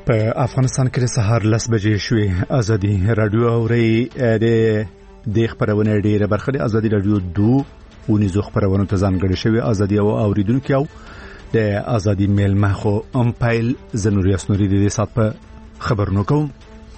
په افغانستان کې د سهار 10 بجې شوې. ازادي رادیو اوري د خبرونه ډیره برخه د ازادي رادیو 2 ونیزو خبرونه ته ځانګړې شوې. ازادي او اوریدونکو یو د ازادي میل مخو امپایل زنوري اسنوري د سات په خبرونو کوم.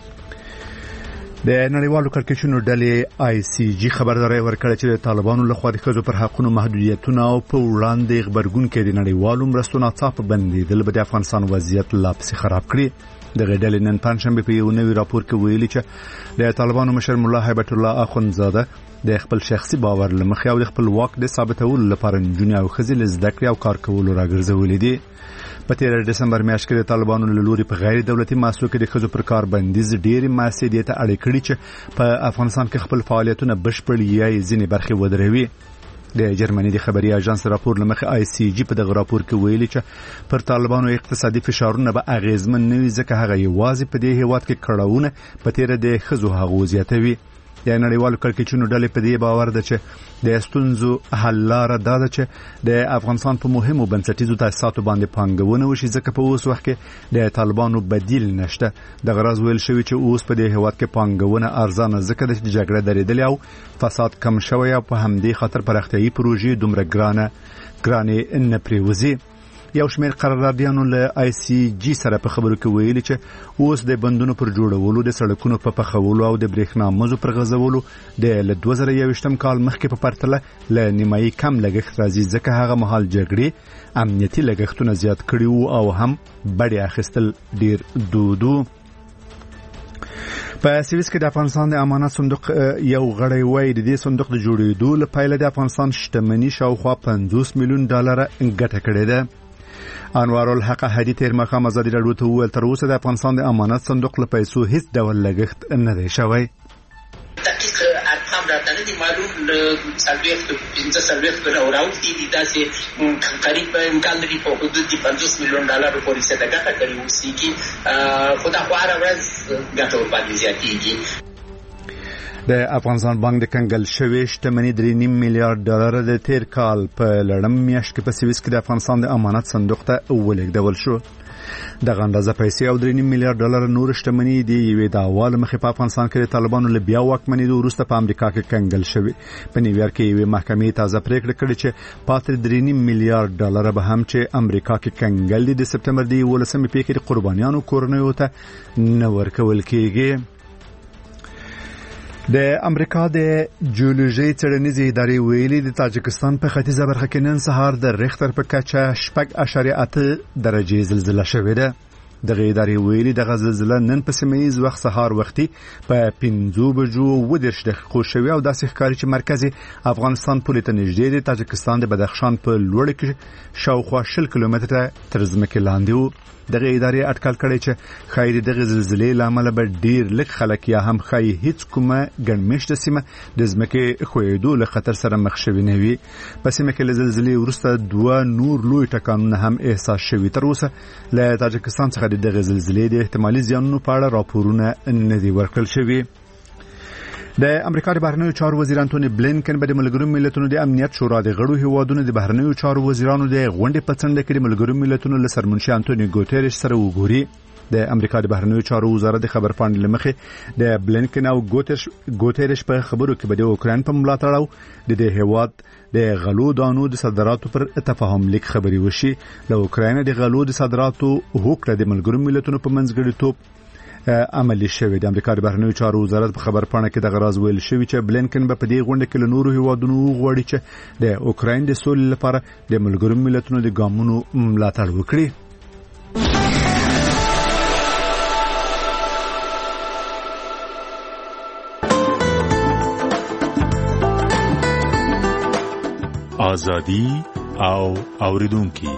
د نړیوالو کړکېچونو ډلې آی سی جی خبرداري ورکړه چې د طالبانو لخوا د ښځو پر حقوقو محدودیتونه او په وړاندې خبرګون کې د نړیوالو مرستو ناڅاپه بندیدل به د افغانستان وضعیت لا پسې خراب کړي. د غډلې نن پنځشنبه په یو نوي راپور کې ویلي چې د طالبانو مشر مولا هیبت الله اخونزاده د خپل شخصي باور لمخې او د خپل واک د ثابتولو لپاره نجونې او ښځې له زده کړې او کار کولو راګرځولې دي. په 13 دسمبر میاشت کې د طالبانو له لوري په غیر دولتي مؤسسو کې د ښځو پر کار بندیز ډېرې مؤسسې دې ته اړ کړي چې په افغانستان کې خپل فعالیتونه بشپړ یا ځینې برخې ودروي. د جرمني د خبري اژانس راپور لمخې آی سی جی په دغه راپور کې ویلي چې پر طالبانو اقتصادي فشارونه به اغیزمن نه وي ځکه هغه یوازې په دې هیواد کې کړهونه په تیر د ښځو حقوق زیاتوي. د نړیوالو کړکېچونو ډلې په دې باور ده چې د ستونزو حل لاره دا ده چې د افغانستان په مهمو بنسټیزو تاسیساتو باندې پانګونه وشي ځکه په اوس وخت کې د طالبانو بدیل نشته. د غرض ویل شوی چې اوس په دې هیواد کې پانګونه ارزانه ځکه د جګړې درېدل او فساد کم شوی او په همدې خاطر پراختیایي پروژې دومره ګرانې نه پریوزي. یو شمېر قراردادیانو له آی سی جی سره په خبرو کې ویلي چې اوس د بندونو پر جوړولو د سړکونو په پخولو او د برېښنا مزو پر غځولو د 2021م کال مخکې په پرتله له نیمایي کم لګښت راځي ځکه هغه مهال جګړې امنیتي لګښتونه زیات کړي وو او هم بډې اخیستل ډیر دودو. په سویس کې د افغانستان د امانت صندوق یو غړی وای د دې صندوق د جوړېدو لپاره د افغانستان شتمنۍ شاوخوا $50 میلیون ګټه کړې ده. انوار الحق هدی تیر مخام ازادي رادیو ته ویل تر اوسه د افغانستان د امانت صندوق له پیسو هیڅ ډول لګښت نه دی شوی. دقیق ارقام راته نه دي معلوم. له 15 راوړي دي داسې قریب امکان لري په حدود $50 میلیون پورې څه ګټه کړې وسیږي. خو دا خو هره ورځ ګټه ورباندې زیاتېږي. د افغانستان بانک د کنګل شوی شتمنۍ $3.5 میلیارډ د تیر کال په لړم میاشت کې په سویس کې د افغانستان د امانت صندوق ته ولېږدول شو. دغه اندازه پیسې او $3.5 میلیارډ نور شتمنۍ د یوې دعوا له مخې په افغانستان کې د طالبانو له بیا واکمنېدو وروسته په امریکا کې کنګل شوی. په نیویارک کې یوې محکمې تازه پریکړه کړې چې پاتې $3.5 میلیارډ به هم چې امریکا کې کنګل دي د سپتمبر د 11مې پیښې د قربانیانو کورنیو ته نه ورکول کېږي. د امریکا د جیولوژي څېړنیزې ادارې ویلي د تاجکستان په ختیځه برخه کې نن سهار د ریختر په کچه 6.8 درجې زلزلہ شوې ده. دغه ادارې ویلي دغه زلزلہ نن په سیمه ییز وخت سهار وختي په 5:10 دقیقو شوې او داسې ښکاري چې مرکزي افغانستان پولې ته نږدې د تاجکستان د بدخشان په لوړ کې شاوخوا 20 کیلومتره تر ځمکې لاندې وو. دغه ادارې اټکل کړی چې خیر دغه زلزلې لامل به ډیر لږ خلک یا هم خای هیڅ کومه ګڼمشته سیمه د ځمکې خویدو له خطر سره مخ شوي نه وي. په سیمه کې له زلزلې وروسته 2 نور لوی ټکانونه هم احساس شوي. تر اوسه له تاجکستان څخه دغه زلزلې د احتمالي زیانونو په اړه راپورونه نه دي ورکړل شوي. د امریکا د بهرنیو چارو وزیر انټونی بلینکن به د ملګرو ملتونو د امنیت شورا د غړو هیوادونو د بهرنیو چارو وزیرانو د غونډې په څنډه کې د ملګرو ملتونو له سرمنشي انټونی ګوتریش سره وګوري. د امریکا د بهرنیو چارو وزارت د خبر پاڼې لمخې د بلینکن او ګوتریش په خبرو کې به د اوکراین په ملاتړ او د هیواد د غلو دانو د صادراتو پر تفاهم لیک خبري وشي. له اوکراین د غلو د صادراتو هوکړه د ملګرو ملتونو په منځګړیتوب عملی شوی. د امریکا د بهرنیو چارو وزارت په خبر پاڼه کې د غراز ویل شوی چې بلینکن به په دې غونډه کې له نورو هیوادونو غواړي چې د اوکراین د سولې لپاره د ملګرو ملتونو د ګامونو ملاتړ وکړي. ازادي او اوریدونکو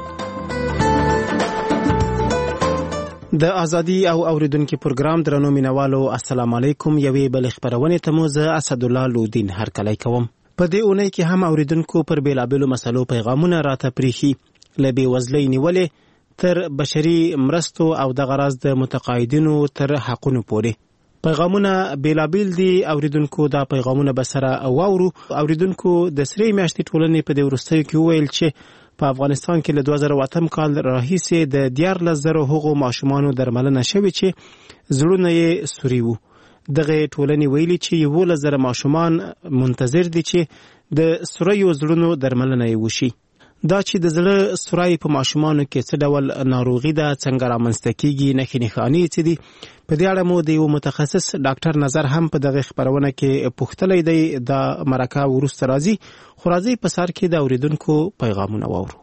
د ازادي او اوریدونکو پروګرام درنو مینوالو السلام علیکم. یوې بل خبرونه ته مو زه اسد الله لودین هرکلی کوم. په دې اونۍ کې هم اوریدونکو پر بیلابلو مسلو پیغامونه راته پریخي له بیوزلۍ نیولې تر بشري مرستو او د غرض د متقاعدینو تر حقونو پورې. پیغامونه بیلابل دي. اوریدونکو دا پیغامونه به سره واورو. اوریدونکو د سری میاشتې ټولنې په دې ورستیو کې ویل چې په افغانستان کې له 2008 کال راهیسې د 14,000 هغو ماشومانو درملنه شوې چې زړونه یې سوري وو. دغه ټولنې ویلي چې 11,000 ماشومان منتظر دي چې د سوریو زړونو درملنه یې وشي. دا چې د زړه سوري په ماشومانو کې څه ډول ناروغي ده، څنګه رامنځته کیږي، نښې نښانې څه دي، په دې اړه مو د یو متخصص ډاکټر نظر هم په دغه خبرونه کې پوښتلی دی. دا مرکه وروسته راځي، خو راځي په سر کې د اوریدونکو پیغامونه واورو.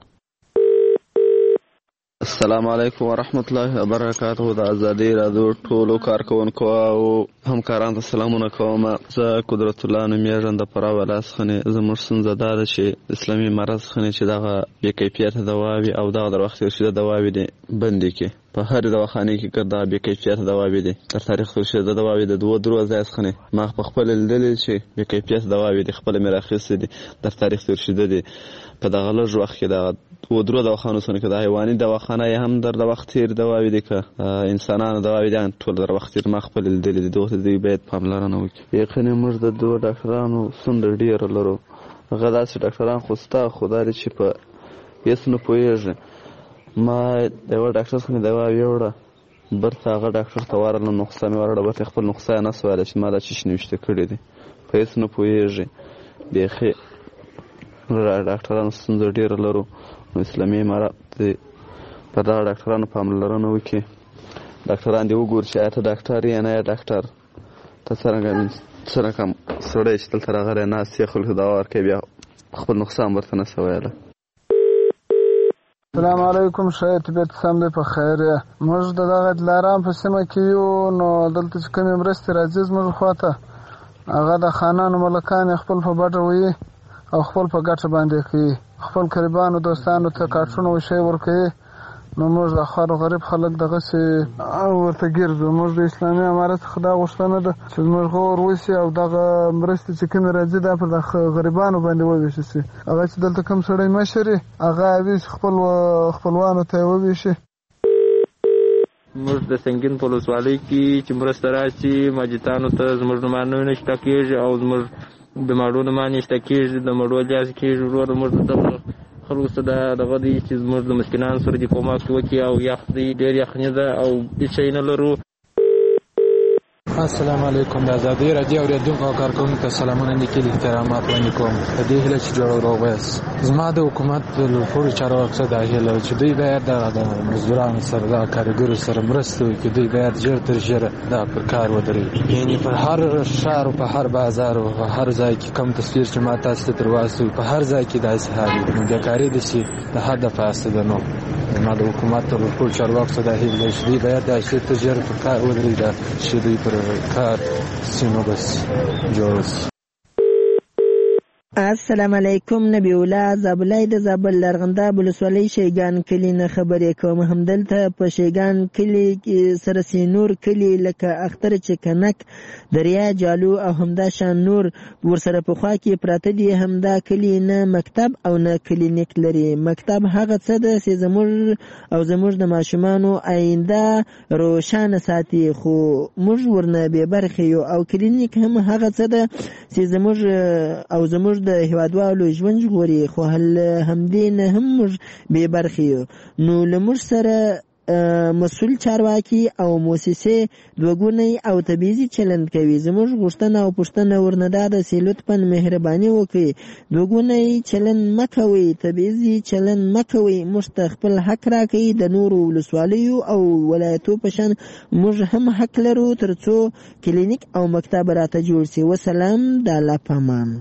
السلام علیکم ورحمت الله وبرکاته. د ازادي رادیو ټولو کارکونکو او همکارانو ته سلامونه کوم. زه قدرت الله نومیږم د فراه ولایت څخه. زموږ ستونزه دا ده چې اسلامي مرض څخه چې دغه بې کیفیته دواوې او دغه در وخت تېر دواوې دي بندې کړي. په هر دواخانه کې ګردا بې کیفیته دواوې دي. تر تاریخ تېر د دواوې د 2-3 ځای څخه ما په خپل لیدلې چې بې کیفیته دواوې دي خپل مې راخیستې دي. تر تاریخ تېر دي په دغه لږ وخت کې د 2-3 دواخانو څخه د حیواني دواخانه یې هم در د وخت تېر دواوې دي که انسانانو دواوې دي ټول در وخت تېر ما خپل لیدلې دي. دوی باید پاملرنه وکړي. یقیني موږ د 2 ډاکټرانو څومره ډېره لرو. هغه داسې ډاکټران خو ستا خو دا دی چې په هېڅ نه پوهېږي. ما د یوه ډاکټر څخه دوا یوړه، برته هغه ډاکټر ته ورغلم، نسخه مې ورکړه، برته خپل نسخه یې نسو ویلی چې ما دا چیش نوشته کړي دي. په هېڅ نه پوهېږي. بیخي ډاکټرانو ستونزه ډېره لرو. نو اسلامي امارت دې په دغه ډاکټرانو پاملرنه وکړي. ډاکټران دې وګوري چې آیا ته ډاکټر یې نه یې ډاکټر. ته څرنګه سړی چې دلته راغلی ناست یې خلکو دوا ورکوي، بیا خپل نسخه هم ورته نسه ویلی. السلام علیکم. شاید طبیعت سم دی، په خیر یې. موږ د دغه دلارام په سیمه کې یو، نو دلته چې کومې مرستې راځي زموږ خواته، هغه د خانانو ملکان یې خپل په بډه ویي او خپل په ګټه باندې کوي. خپل قریبانو دوستانو ته کارټونه او شی ورکوي. نو موږ د خوارو غریب خلک دغسې ورته ګرځو. موږ د اسلامي امارت څخه دا غوښتنه ده چې زموږ غور وشي او دغه مرستې چې کومې راځي دا پر د غریبانو باندې وویشي شي. هغه چې دلته کوم سړی مشر یې هغه ویش خپلوانو ته یې وویشي. موږ د سنګین په ولسوالۍ کې چې مرسته راشي ماجتانو ته زموږ نومانونه نشته کېږي او زموږ د ماړو نومان نشته کېږي، د مړو لیاز کېږي. وروره موږ دغه خلکو ته دغه دی چې زموږ د مسکینانو سره دې کومک وکړي او یخ دی ډېر یخني ده او هېڅ شی نه لرو. السلام علیکم. د ازادي رادیو اوریدونکو او کارکوونکو ته سلامونه لیکلي احترامات وړاندې کوم. په دې هیله چې جوړ وایاست. زما د حکومت له پورې چارواکو څخه دا هیله چې دوی باید د مزدورانو سره د کارګرو سره مرسته وکړي. دوی باید ژر تر ژره دا پر کار ودرېږي. یعنې پر هر ښار او په هر بازار او په هر ځای کې کوم تصویر چې ما تاسو ته تر واستوي په هر ځای کې داسې حال وي. نو بیکاري داسې د حده پاسه ده. نو زما د حکومت له پورې چارواکو څخه دا هیله چې دوی باید دا ژر تر ژره پر کار ودرېږي چې دوی پر کار سینو بس جوړ شي. السلام علیکم. نبی الله زابلای د زابل لرغنده ولسوالۍ شیګان کلی نه خبرې کوم. همدلته په شیګان کلی سره سینور کلی لکه اختر چکنک دریا جالو او همدا شان نور ورسره په خوا کې پراته دي. همدا کلی نه مکتب او نه کلینیک لري. مکتب هغه څه ده چې زموږ د ماشومانو آینده روښانه ساتي، خو موږ ورنه بې برخې یو. او کلینیک هم هغه څه ده چې زموږ د هیوادوالو ژوند ژغوري، خو همدې نه هم موږ بې برخې یو. نو له موږ سره مسؤل چارواکي او موسسې دوګونی او تبعیضي چلند کوي. زموږ غوښتنه او پوښتنه ورنه دا ده چې لطفا مهرباني وکړئ، دوګونی چلند مه کوئ، تبعیضي چلند مه کوئ. موږ ته خپل حق راکړئ. د نورو ولسوالیو او ولایتو په شان موږ هم حق لرو تر څو کلینیک او مکتب راته جوړ شي. وسلام. د الله په امان.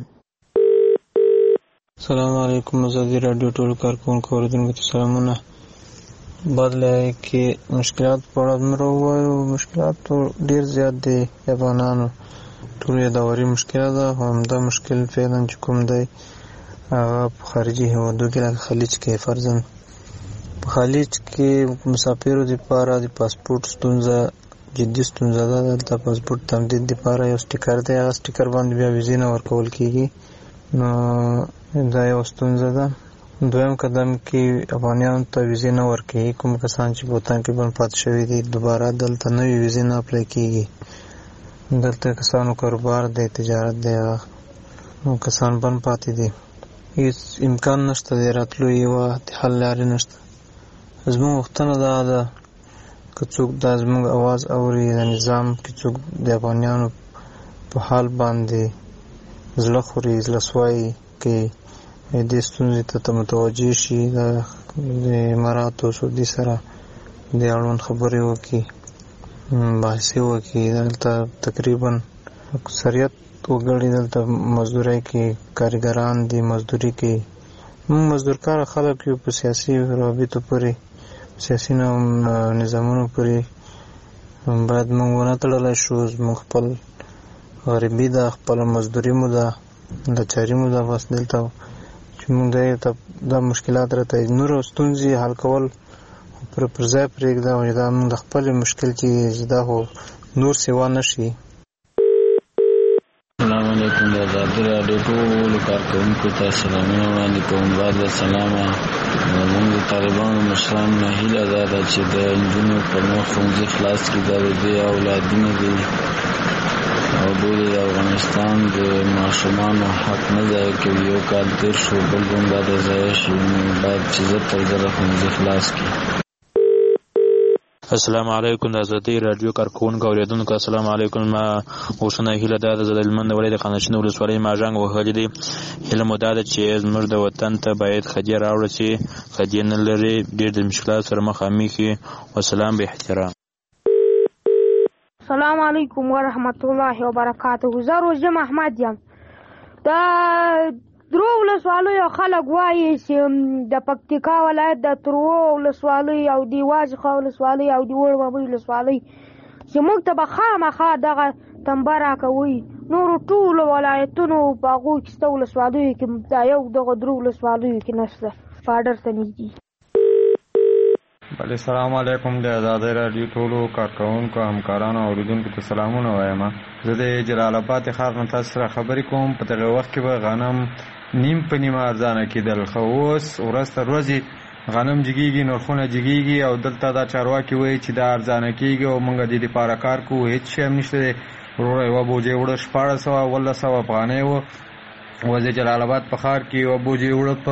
السلام علیکم. ازادي رادیو ټولو کارکوونکو اوریدونکو ته سلامونه. بدله کې مشکلات په اړه مرو وایو. مشکلات ډیر زیات دي افغانانو. ټول داوري مشکل ده. همدا مشکل فعلا چې کوم دی هغه په خارجي هیوادو کې لکه خلیج کې فرضاً په خلیج کې مسافرو لپاره د پاسپورت ستونزه جدي ستونزه ده. دلته پاسپورت تمدید لپاره یو سټیکر دی، هغه سټیکر باندې بیا ویزې نه ورکول کیږي. نو دا یو ستونزه ده. دویم قدم کې افغانانو ته ویزې نه ورکوي. کوم کسان چې بوتان کې بند پاتې شوي دي دوباره دلته نوې ویزې نه اپلای کیږي. دلته کسانو کاروبار دی، تجارت دی، نو کسان بند پاتې دي. هیڅ امکان نشته د راتلو یوه د حل لارې نشته. زموږ غوښتنه دا ده که څوک دا زموږ اواز اوري د نظام کې څوک د افغانیانو په حال باندې زړه خوري زړه سوایي کوي دې ستونزې ته متوجه شي د اماراتو سعودي سره د اړوند خبرې وکړي بحثې وکړي. دلته تقریبا اکثریت وګړي دلته مزدورۍ کې کارګران دي مزدوري کوي. موږ مزدورکاره خلک یو په سیاسي روابطو پورې سیاسي نظامونو پورې باید موږ ونه تړلی شو. زموږ خپل غریبي ده خپله مزدوري مو ده لاچاري مو ده. بس دلته چې موږ دا مشکلات راته نور ستونزې حل کول پر ځای پرېږده او دا موږ د خپل مشکل چې دا خو نور سیوا نه شي. السلام علیکم د آزادي راډیو ټولو کارکوونکو ته سلامونه وړاندې کوم. بعد السلامه زموږ د طالبانو مشرانو نه هیله دا ده چې د نجونو پر مخ ښوونځي خلاص کړي. دا د دوی اولادونه دي او دوی د افغانستان د ماشومانو حق نه ضایع کوي. یو کال تېر شو بل به هم دا د ضایع شي. باید چې زر تر زره ښوونځي خلاص کړي. السلام علیکم د آزادۍ راډیو کارکوونکو اورېدونکو السلام علیکم. ما اوسنۍ هیله دا ده زه د هلمند د ولایت د خانشین ولسوالۍ ماژانګ وهلی دی. هیله مو دا ده چې زموږ د وطن ته باید خدۍ راوړه چې خدۍ نه لري ډېر د مشکلاتو سره مخامخ وي. وسلام به احترام. السلام علیکم ورحمت الله وبرکاته. زه روژه محمد یم. دا درو ولسوالیو خلک وایي چې د پکتیکا ولایت د ترو ولسوالۍ او د واجخه ولسوالۍ او د وړومۍ ولسوالۍ چې موږ ته به خامخا دغه تنبه راکوي. نورو ټولو ولایتونو په هغو کې شته ولسوالیو کې دا یو دغه درو ولسوالیو کې نشته پاډر ته نږدې. بله السلام علیکم د آزادۍ راډیو ټولو کارکوونکو همکارانو او اوریدونکو ته سلامونه وایم. زه د جلال آباد ښار نه تاسو سره خبرې کوم. په دغه وخت کې به غنم نیم په نیمه ارزانه کېدل، خو اوس ورځ تر ورځې غنم جګېږي نرخونه جګېږي او دلته دا چارواکي وایي چې دا ارزانه کېږي او موږ د دې دپاره کار کوو. هېڅ شی هم نشته دی. وروره یوه بوجۍ اوړه 1400 افغانۍ وه. اوس د جلال آباد په ښار کې یوه بوجۍ اوړه په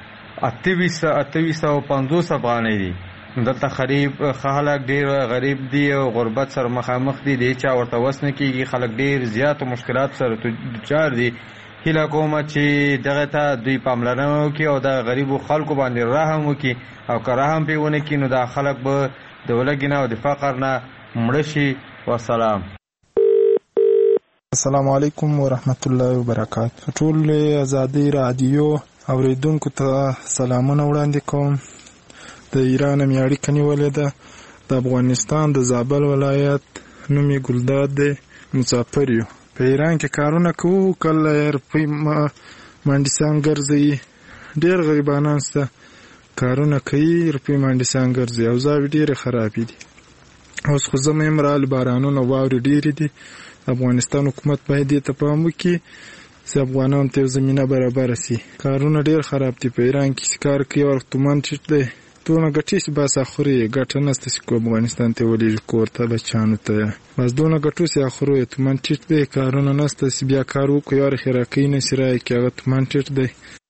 2850 افغانۍ دي. دلته خلک ډېر غریب دي او غربت سره مخامخ دي. د هېچا ورته وس نه کېږي. خلک ډېر زیاتو مشکلاتو سره دچار دي. هیله کومه چې دغه ته دوی پاملرنه وکړي او د غریبو خلکو باندې رحم وکړي او که رحم پرې ونه کړي نو دا خلک به د ولږې نه او د فقر نه مړه شي. والسلام. السلام علیکم ورحمت الله وبرکاته. ټول آزادۍ راډیو اوریدونکو ته سلامونه وړاندې کوم. د ایران مې اړیکه نیولې ده. د افغانستان د زابل ولایت نوم یې ګلداد دی. مسافر یو په ایران کې کارونه کوو. کله روپۍ مانډیسان ګرځوي. ډېر غریبانان شته کارونه کوي روپۍ مانډیسان ګرځوي. اوضاع ډېرې خرابې دي. اوس خو زمه هم راغلي بارانونه واورې ډېرې دي. افغانستان حکومت باید دې ته پام وکړي چې افغانانو ته یو زمینه برابره شي. کارونه ډېر خراب دي په ایران کې. چې کار کوي او تومان ټیټ دی. دونه ګټې چې بس اخوري ګټه نشته چې کو افغانستان ته ولېږي کور ته بچیانو ته. بس دونه ګټو چې اخورو یې تومان ټیټ دی. کارونه نشته چې بیا کار وکړو یار خیراکۍ نه شي رایې کې هغه تومان ټیټ دی.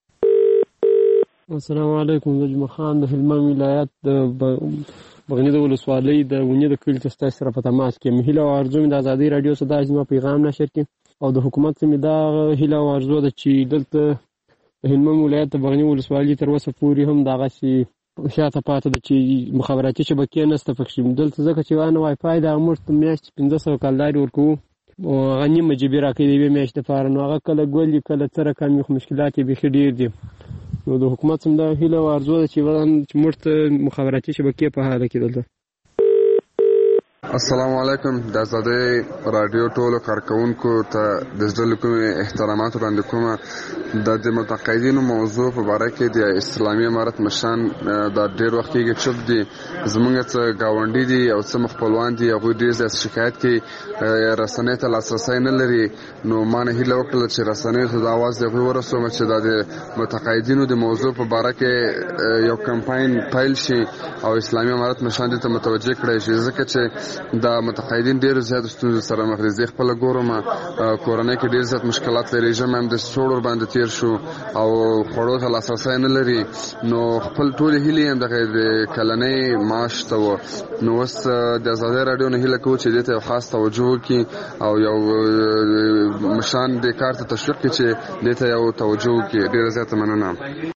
السلام علیکم. زه جمعه خان د هلمند ولایت د بغنی د ولسوالۍ د ونې د کلي څخه ستاسو سره په تماس کې. هیله او ارزو مې د آزادۍ راډیو څخه دا زما پیغام نشر کړي او د حکومت څخه مې دا هیله او ارزو ده چې دلته د هلمند ولایت د بغنی ولسوالۍ تر اوسه پورې هم دغه شي شاته پاتې ده چې مخابراتي شبکې نشته پکې. دلته ځکه چې وانه وای فای د موږ ته میاشت 1500 کالداري ورکوو او هغه نیمه جبې راکوي د یوې میاشتې لپاره. نو هغه کله ګولي کله څه رقم مشکلات یې بیخي ډېر دي. نو د حکومت هم دا هیله او ارزو ده چې موږ ته مخابراتي شبکې په حاله کې دلته. السلام علیکم. د آزادۍ راډیو ټولو کارکوونکو ته د زړه کومې احترامات وړاندې کوم. د متقاعدینو موضوع په باره کې د اسلامي امارت مشران دا ډېر وخت کېږي چوپ دي. زموږ څه ګاونډي دي او څه خپلوان دي هغوی ډېر زیات شکایت کوي رسنۍ ته لاسرسی نه لري. نو ما نه هیله وکړله چې رسنیو ته د اواز د هغوی ورسوم چې دا د متقاعدینو د موضوع په باره کې یو کمپاین پیل شي او اسلامي امارت مشران دې ته متوجه کړی شي. ځکه چې د متقاعدین ډیر زیات ستونزې سره مخ دي. خپل ګورم کورنۍ کې ډیر زیات مشکلات لري. ژمی هم د سوړ باندې تیر شو او خوړو ته لاسرسی نه لري، نو خپل ټول هیلې هم د کلنۍ معاش ته و. نو اوس د ازادي رادیو نه هیله کوو چې دې ته خاص توجه وکړي او یو مشان د کار ته تشویق کړي چې دې ته یو توجه وکړي. ډیره زیاته مننه.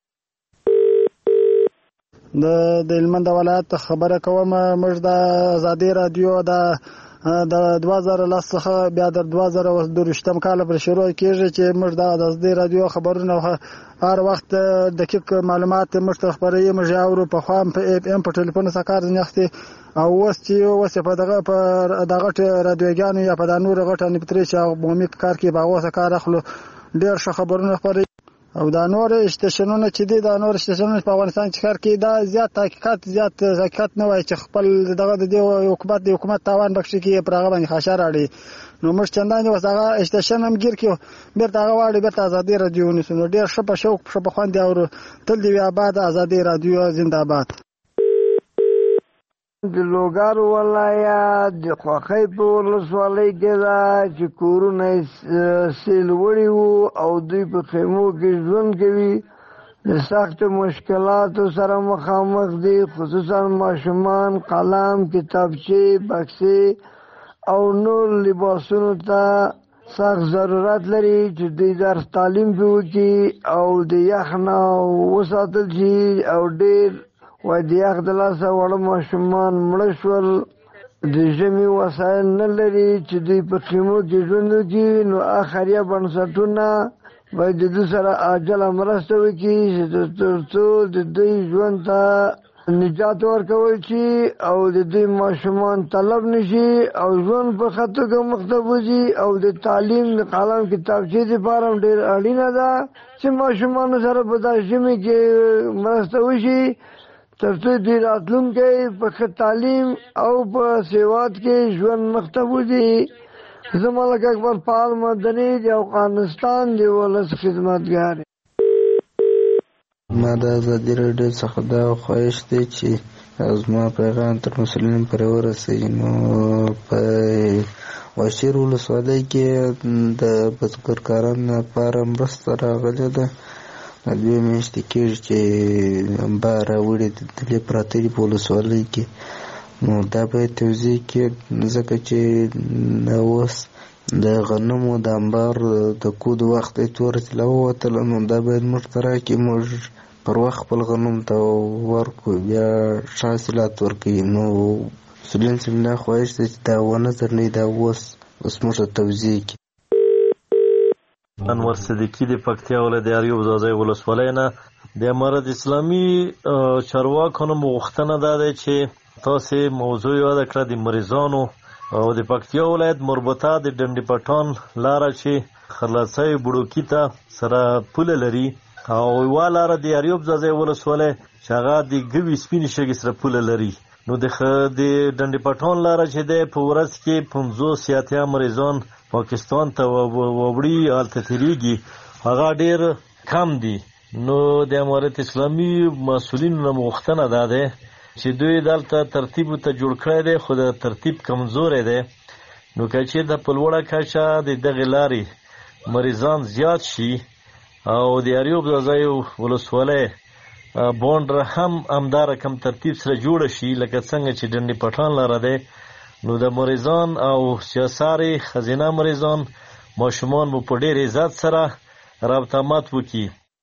د هلمند ولایت خبره کوم. موږ د ازادي رادیو د 2010 څخه بیا د 2022 کال پر شروع کېږي چې موږ د ازادي رادیو خبرونه هر وخت دقیق معلومات موږ ته خبري موږ اورو په خام په اف ام په ټلیفون سره کار نه اخته او وسه په دغه رادیوګانو یا په د نور غټه نپتري چې عمومي کار کې باغو سره کار اخلو ډیر ښه خبرونه خبري او دا نور استیشنونه چې دي دا نور استیشنونه په افغانستان کې کار کوي دا زیات حقیقت نه وای چې خپل دغه د حکومت تاوان بخښي کې پرغه باندې خاصه راړي. نو موږ چندانې وسغه استیشن هم ګیر کیو بیرته هغه واړي بیرته ازادي رادیو نسو ډیر ښه په شوق په خوند او تل دی آباد ازادي رادیو زنده باد. د لوګر ولایت د خوخی په ولسوالۍ کې دا چې کورونه سیل وړي وو او دوی په خیمو کې ژوند کوي د سخت مشکلاتو سره مخامخ دي، خصوصا ماشومان قلم، کتابچې، بکسې او نور لباسونو ته سخت ضرورت لري چې دوی درس تعلیم وکړي او د یخ نه وساتل شي او ډېر وای د یخ د لاسه وړه ماشومان مړه شول. د ژمي وسایل نه لري چې دوی په خیمو کې ژوند وکړي. نو خیریه بنسټونه باید د دوی سره عاجله مرسته وکړي تر څو د دوی ژوند ته نجات ورکول شي او د دوی ماشومان طلب نشي او ژوند په ښه توګه مخته وځي. او د تعلیم د قلم کتابچې دپاره هم ډېر اړینه ده چې ماشومانو سره په دا ژمي کې مرسته وشي تر څو دوی راتلونکی په ښه تعلیم او په سواد کې ژوند مخته وځي. زه ملک اکبر فعال مدني د افغانستان د ولس خدمتګار. ما د ازادي راډیو څخه دا خواهش دی چې زما پیغام تر مسؤلینو پورې ورسوي. نو په واشیر ولسوالۍ کې د بزګرکارانو لپاره مرسته راغلې ده. دوی میاشتې کېږي چې بار راوړي دلې پراته دي په ولسوالۍ کې. نو دا باید توضیح کړي ځکه چې اوس د غنمو د انبار د کود وخت تور طلا ووتله. نو دا باید موږ ته راکړي، موږ پر وخت خپل غنم ته ورکړو بیا ښه حاصلات ورکوي. نو مسؤلین صاحب دا خواهش دی چې دا ونه ځنډوي، دا اوس موږ ته توضیح کړي. انور صدیقی د پکتیا ولایت اریوب ځاځي ولسوالۍ نه د امارت اسلامي چارواکو غوښتنه ده چې تاسو موضوع یاد کړئ د مریضانو او د پکتیا ولایت مربوطه د ډنډي پټان لاره چې خلاصي بډوکی ته سره پوله لري او یوه لاره د اریوب ځاځي ولسوالۍ چې هغه د ګوي سپینې شګې سره پوله لري. نو د ډنډي پټان لاره چې ده په ورځ کې 500 مریضان پاکستان ته وړي هلته تیریږي، هغه ډیر کم دي. نو د امارت اسلامي مسؤلینو نه غوښتنه ده چې دوی دلته ترتیب ته جوړ کړی دی خو د ترتیب کمزوری دی. نو که چېرته په لوړه کچه د دغې لارې مریضان زیات شي او د اریوب ځاځي ولسوالۍ بونډره هم همدا رقم ترتیب سره جوړه شي لکه څنګه چې ډنډي پټان لاره دی، نو د مریضان او سیاساري خزینه مریضان ماشومان مو په ډېر عزت سره رابطه مات وکړي.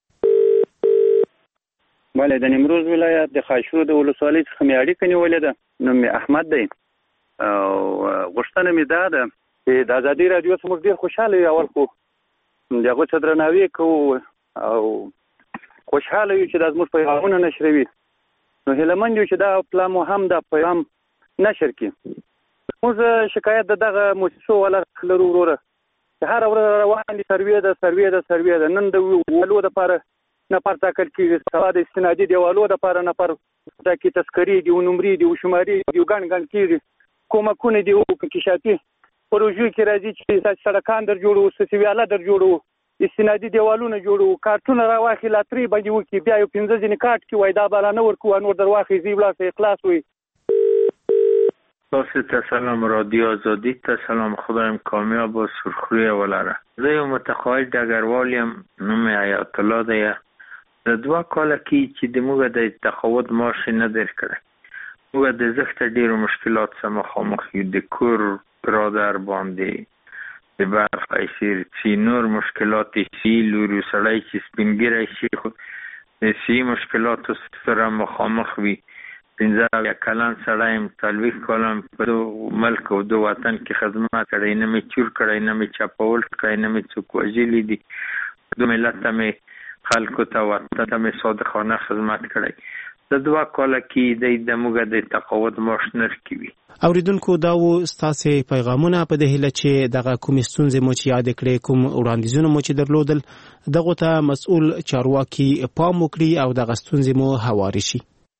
بله د نیمروز ولایت د خاشرود ولسوالۍ څخه مې اړیکه نیولې ده. نوم مې احمد دی او غوښتنه مې دا ده چې د ازادي راډیو څخه موږ ډېر خوشحاله یو. اول خو د هغوی څخه درناوی کوو او خوشحاله یو چې دا زموږ پیغامونه نشروي. نو هیلهمند یو چې دا پلا مو هم دا پیغام نشر کړي. موږ شکایت د دغه موسسو والا لرو وروره چې هره ورځ روان دي سروې ده. نن د والو دپاره نفر ټاکل کېږي، سبا د استنادي دیوالو دپاره نفر ټاکي، تذکرې دي، نمرې دي، شمارې دي، ګڼ کېږي، کومکونه دي، انکشافي پروژو کې راځي چې سړکان در جوړو، سسویاله در جوړو، استنادي دیوالونه جوړو، کارټونه راواخلي لاترې باندې وکړي، بیا یو 15 ځینې کارټ کې وای دا به را نه ورکوو، نور در واخلي ځي ولاړ سه اخلاص وي. تاسو ته سلام، رادیو آزادی ته سلام، خدایم کامیاب و سرخروی ولره. زه یو متقاعد ډګروال یم، نوم یې حیات الله دی. د 2 کاله کې چې د موږ د تقاعد معاش نه درکړی، موږ د زښت ډیرو مشکلات سره مخامخ یو. د کور برادر باندې د برق ایسیر سی نور مشکلات سی لوري سړی چې سپینګیری شي خو د سی مشکلات سره مخامخ وي. 15 کلن سړی یم، 40 کلن په ملک او د وطن کې خدمت کړی، نه مې چور کړی، نه مې چاپول کړی، نه مې څوک وژلي دي. د ملت ته مې خلکو ته وطن ته مې صادقانه خدمت کړی. د 2 کاله کې د موږ د تقاعد معاش نه راکوي. اوریدونکو دا و ستاسې پیغامونه په دې هیله چې دغه کومې ستونزې مو چې یاد کړې، کوم وړاندیزونه مو چې درلودل، دغه ته مسؤل چارواکي پام وکړي او دغه ستونزې مو هواري شي.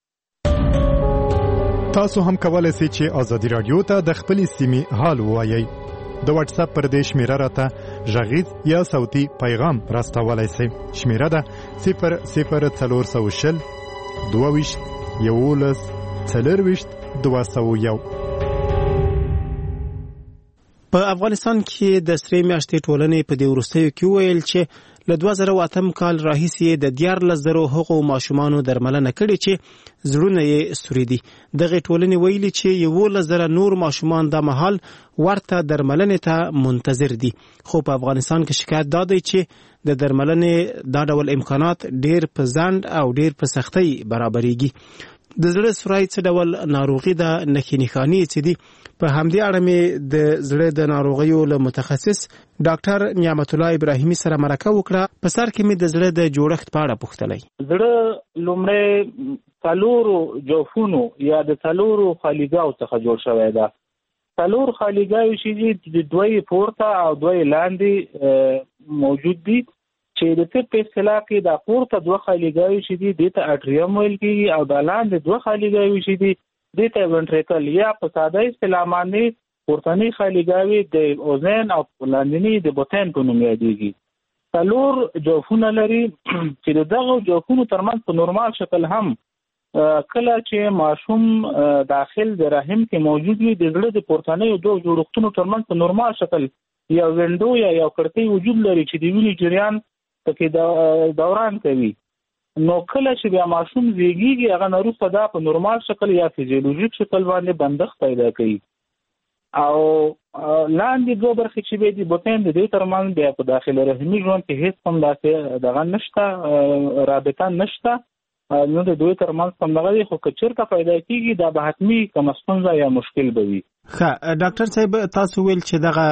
تاسو هم کولای شئ چې آزادي رادیو ته د خپلې سیمې حال ووایئ. د واتس اپ پر دې شمیره راته غږیز یا صوتي پیغام راستولای شئ. شمیره ده 00420 22 11 40 201. په افغانستان کې د سرې میاشتې ټولنې په دې وروستیو کې ویل چې له 2008 کال راهیسې د 14,000 هغو ماشومانو درملنه کړې چې زړونه یې ستوري دي. دغه ټولنې ویلي چې 11,000 نور ماشومان د مهال ورته درملنې ته منتظر دي. خو په افغانستان کې شکایت دا دی چې د درملنې دا ډول امکانات ډیر په ځنډ او ډیر په سختۍ برابرېږي. د زړه سورای څه ډول ناروغي ده، نښې نښانې څه دي؟ په همدې اړه مې د زړه د ناروغیو له متخصص ډاکټر نعمت الله ابراهیمي سره مرکه وکړه. په سر کې مې د زړه د جوړښت په اړه پوښتلی. زړه لومړی 4 جوفونو یا د 4 خالیګاو څخه جوړ شوی ده. 4 خالیګاوې چې د 2 پورته او 2 لاندې موجود دي، چې د طب په اصطلاح کې د پورته 2 خالیګاوې چې دي دې ته اټریوم ویل کېږي، او د لاندې 2 خالیګاوې چې دي دې ته وینټریکل یا په ساده اصطلاح باندې پورتنۍ خالیګاوې د اوزین او لاندنۍ د بوتین په نوم یادېږي. 4 جوفونه لري چې دغه جوفونو ترمنځ په نورمال شکل هم کله چې ماشوم داخل د رحم کې موجود وي، د زړه د پورتنۍ 2 جوړښتونو ترمنځ په نورمال شکل یو وینډو یا یو کړکۍ وجود لري چې د وینې جریان پکې دوران کوي. نو کله چې بیا ماشوم زیږیږي، هغه نه وروسته دا په نورمال شکل یا فزیولوژیک شکل باندې بندښت پیدا کوي. او لاندې 2 برخې چې به دي بوتین د دې ترمنځ بیا په داخله رحمي ژوند کې هیڅ هم داسې دغه نشته، رابطه نشته. نو د دوی ترمنځ هم دغه خو که چېرته پیدا کېږي دا به حتمي کومه ستونزه یا مشکل به وي. ښه ډاکټر صاحب، تاسو ویل چې دغه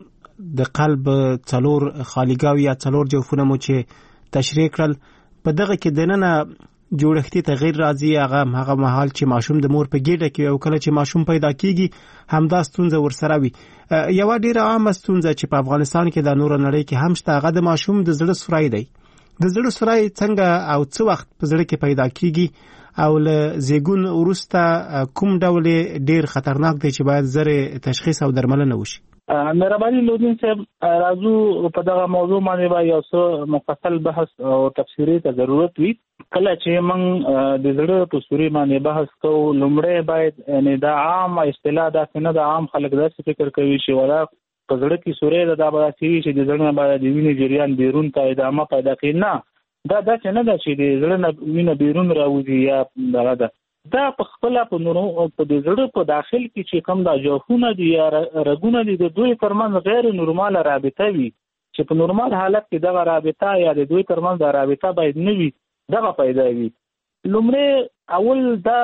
د قلب 4 خالیګاوې یا 4 جوفونه مو چې تشریح کړل، په دغه کې دننه جوړښتي تغییر راځي. هغه مهال چې ماشوم د مور په ګېډه کې او کله چې ماشوم پیدا کیږي همدا ستونزه ورسره وي. یو ډیره عامه ستونزه چې په افغانستان کې د نور نړۍ کې هم شته، هغه د ماشوم د زړه سورای دی. د زړه سورای څنګه او څه وخت په زړه کې پیدا کیږي او له زیږون وروسته کوم ډول ډیر خطرناک دی چې باید زر تشخیص او درملنه وشي؟ مهرباني لودین صاحب، راځو په دغه موضوع باندې یو څه مفصل بحث او تفسیري ته ضرورت وي. کله چې موږ د زړه په سوري باندې بحث کوو، لومړی باید دا عام اصطلاح داسې نه ده. عام خلک داسې فکر کوي چې ولا په زړه کې سوري ده، دا به داسې وي چې د زړه نه باید د وینې جریان بیرون ته ادامه پیدا کړي. نه، دا داسې نه ده چې د زړه نه وینه بیرون راوځي یا دغه ده. دا په خپل په د زړه په داخل کې چې کوم دا جوفونه دي یا رګونه دي، د دوی ترمنځ غیر نورماله رابطه وي چې په نورمال حالت کې دغه رابطه یا د دوی ترمنځ دا رابطه باید نه وي، دغه پیدا وي. لومړی اول دا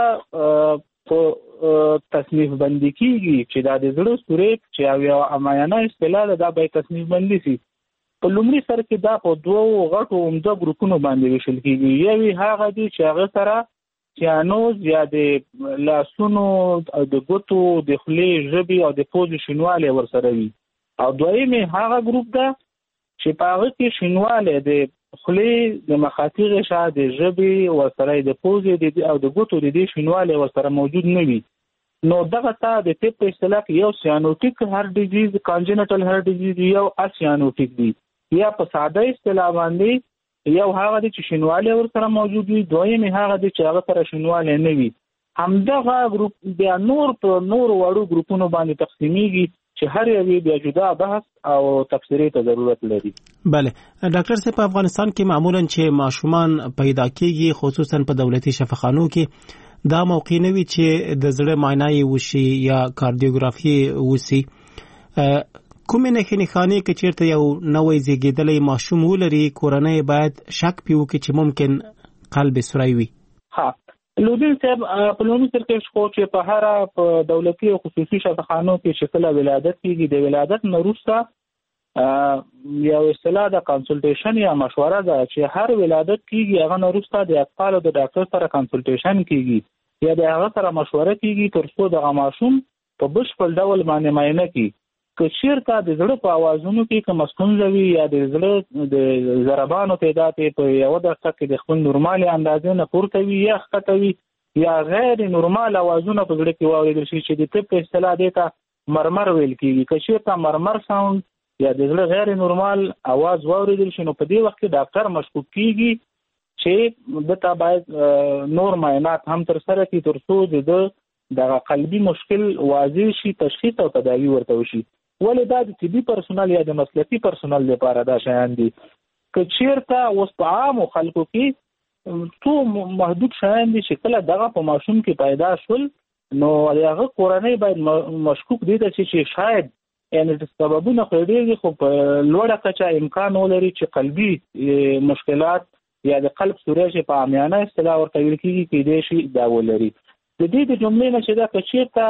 په تصنیف بندي کېږي چې دا د زړه سوري چې یو عامانه اصطلاح ده، دا باید تصنیف بندي شي. په لومړي سر کې دا په 2 غټو عمده ګروپونو باندې ویشل کېږي. یوې هغه دي چې هغه سره سیانوز یا د لاسونو او د ګوتو د خولې ژبې او د پوزې شینوالی ورسره وي. او دویمې هغه ګروپ ده چې په هغه کې شینوالی د خولې د مخاطي غشا د ژبې ورسره د پوزې او د ګوتو د دې شینوالی ورسره موجود نه وي. نو دغه ته د طب په اصطلاح کې یو سیانوټیک هارت ډیزیز، کانجنټل هارت ډیزیز، یو اسیانوټیک دی. یا په ساده اصطلاح باندې یو هغه دی چې شینوالی ورسره موجود وي، دویم هغه دی چې هغه سره شینوالی نه وي. همدغه ګروپ بیا نور وړو ګروپونو باندې تقسیمیږي چې هر یو بیا جدا بحث او تفسیری ته ضرورت لري. بله ډاکټر صاحب، په افغانستان کې معمولا چې ماشومان پیدا کیږي خصوصا په دولتي شفاخانو کې دا موقع نه وي چې د زړه معاینه وشي یا کاردیوګرافي وشي. کومې نښانې کې چیرته یو نوې زیږیدلی ماشوم ولري کورنۍ باید شک پیو کې چې ممکن قلب سوری وي؟ ها لودین صاحب، په لومړي سر کې خو چې په هر دولتي او خصوصي شفاخانو کې چې کله ولادت کیږي د ولادت نه وروسته یو اصطلاح د کنسلټیشن یا مشوره ده چې هر ولادت کیږي هغه نه وروسته د اطفال د ډاکټر سره کنسلټیشن کیږي یا د هغه سره مشوره کیږي ترڅو د ماشوم په بشپړ ډول باندې معاینه کیږي. که چیرته د زړه په اوازونو کې کوم ستونزه وي یا د زړه د ضربانو تعداد په یو دقیقه کې د خپل نورمالي اندازې نه پورته وي یا ښکته وي یا غیر نورمال اوازونه په زړه کې واورېدل شي چې د طب په اصطلاح دې ته مرمر ویل کېږي. که چیرته مرمر ساوند یا د زړه غیر نورمال اواز واورېدل شي نو په دې وخت کې ډاکټر مشکوک کېږي چې دته باید نور معاینات هم ترسره کړي ترڅو د قلبي مشکل واضح شي، تشخیص او تداوی ورته وشي. ولې دا د طبي پرسونل یا د مسلکي پرسونل لپاره دا شیان دي. که چیرته اوس په عامو خلکو کې څو محدود شیان دي چې کله دغه په ماشوم کې پیدا شول نو هغه کورنۍ باید مشکوک دي چې شاید یعنی د سببونه خو ډېر خو په لوړه کچه امکان ولري چې قلبي مشکلات یا د قلب سوریه په عامیانه اصطلاح ورته ویل کېږي کېدای شي دا ولري. د دې د جملې نه چې دا که چیرته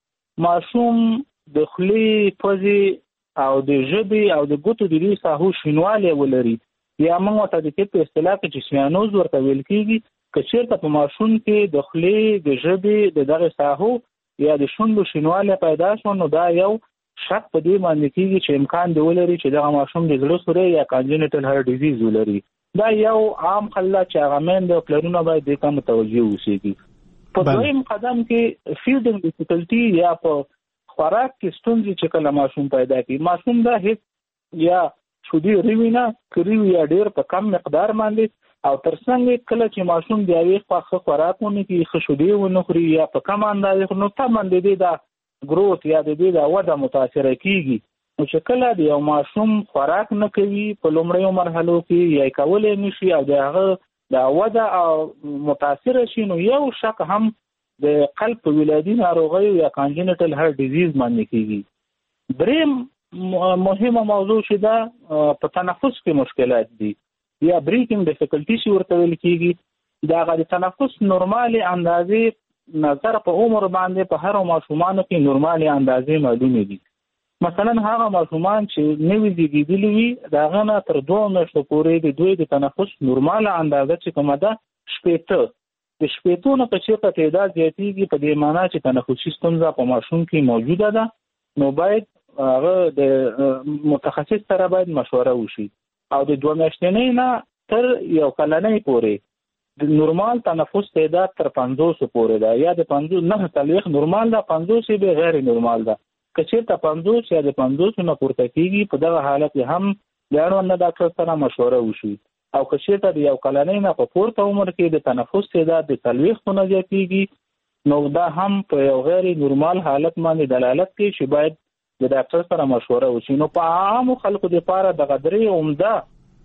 ماشوم د خولې، پزې او د ژبې او د ګوتو د دې ساحو شینوالی ولري یا موږ ورته د طب په اصطلاح کې چې سیانوز ورته ویل کېږي، که چیرته په ماشوم کې د خولې، د ژبې د دغه ساحو یا د شونډو شینوالی پیدا شو نو دا یو شک په دې باندې کېږي چې امکان دی ولري چې دغه ماشوم د زړه سوری یا کانجنټل هارت ډیزیز ولري. دا یو عام خلا چې هغه میندې او پلرونه باید دې ته متوجه اوسېږي. په دویم قدم کې فیډینګ ډیفیکلټي یا په خوراک کې ستونزې چې کله ماشوم پیدا کوي، ماشوم دا هیڅ یا شودي ریوي نه کړي یا ډېر په کم مقدار باندې او ترڅنګ کله چې ماشوم د یوې خوا خوراک ونه کوي، ښه شودي ونه خوري یا په کم اندازې نو طبعا د دې دا ګروت یا د دې دا وده متاثره کیږي. نو چې کله د یو ماشوم خوراک نه کوي په لومړیو مرحلو کې یا کولی نشي او د هغه د وده او متاثره شي نو یو شک هم د قلب په ولادي ناروغیو یا کانجنټل هارت ډیزیز باندې کیږي. دریم مهمه موضوع چې دا په تنفس کې مشکلات دي یا بریثینګ ډیفیکلټي چې ورته ویل کېږي. دا د تنفس نورمالي اندازې نظر په عمر باندې په هر ماشومانو کې نورمالي اندازې معلومې دي. مثلا هغه ماشومان چې نوي زیږیدلي وي د هغه نه تر 2 میاشتو پورې د دوی د تنفس نورماله اندازه چې کومه ده 80 د 80 نه په چیرته تعداد زیاتېږي په دې معنی چې تنفسي ستونزه په ماشوم کې موجوده ده نو باید هغه د متخصص سره باید مشوره وشي او د 2 میاشتنۍ نه تر یو کلنۍ پورې د نورمال تنفس تعداد تر 500 پورې ده یا د 59 نورمال ده 500 به غیر نورمال ده. که چیرته 500 یا د 500 نه پورته کېږي په دغه حالت هم د اړوند ډاکټر سره مشوره وشي او که چیرته د یو کلنۍ نه په پورته عمر کې د تنفس تعداد د 40 نه زیاتېږي نو دا هم په یو غیر نورمال حالت باندې دلالت کوي چې باید د ډاکټر سره مشوره وشي. نو په عامو خلکو لپاره دغه درې عمده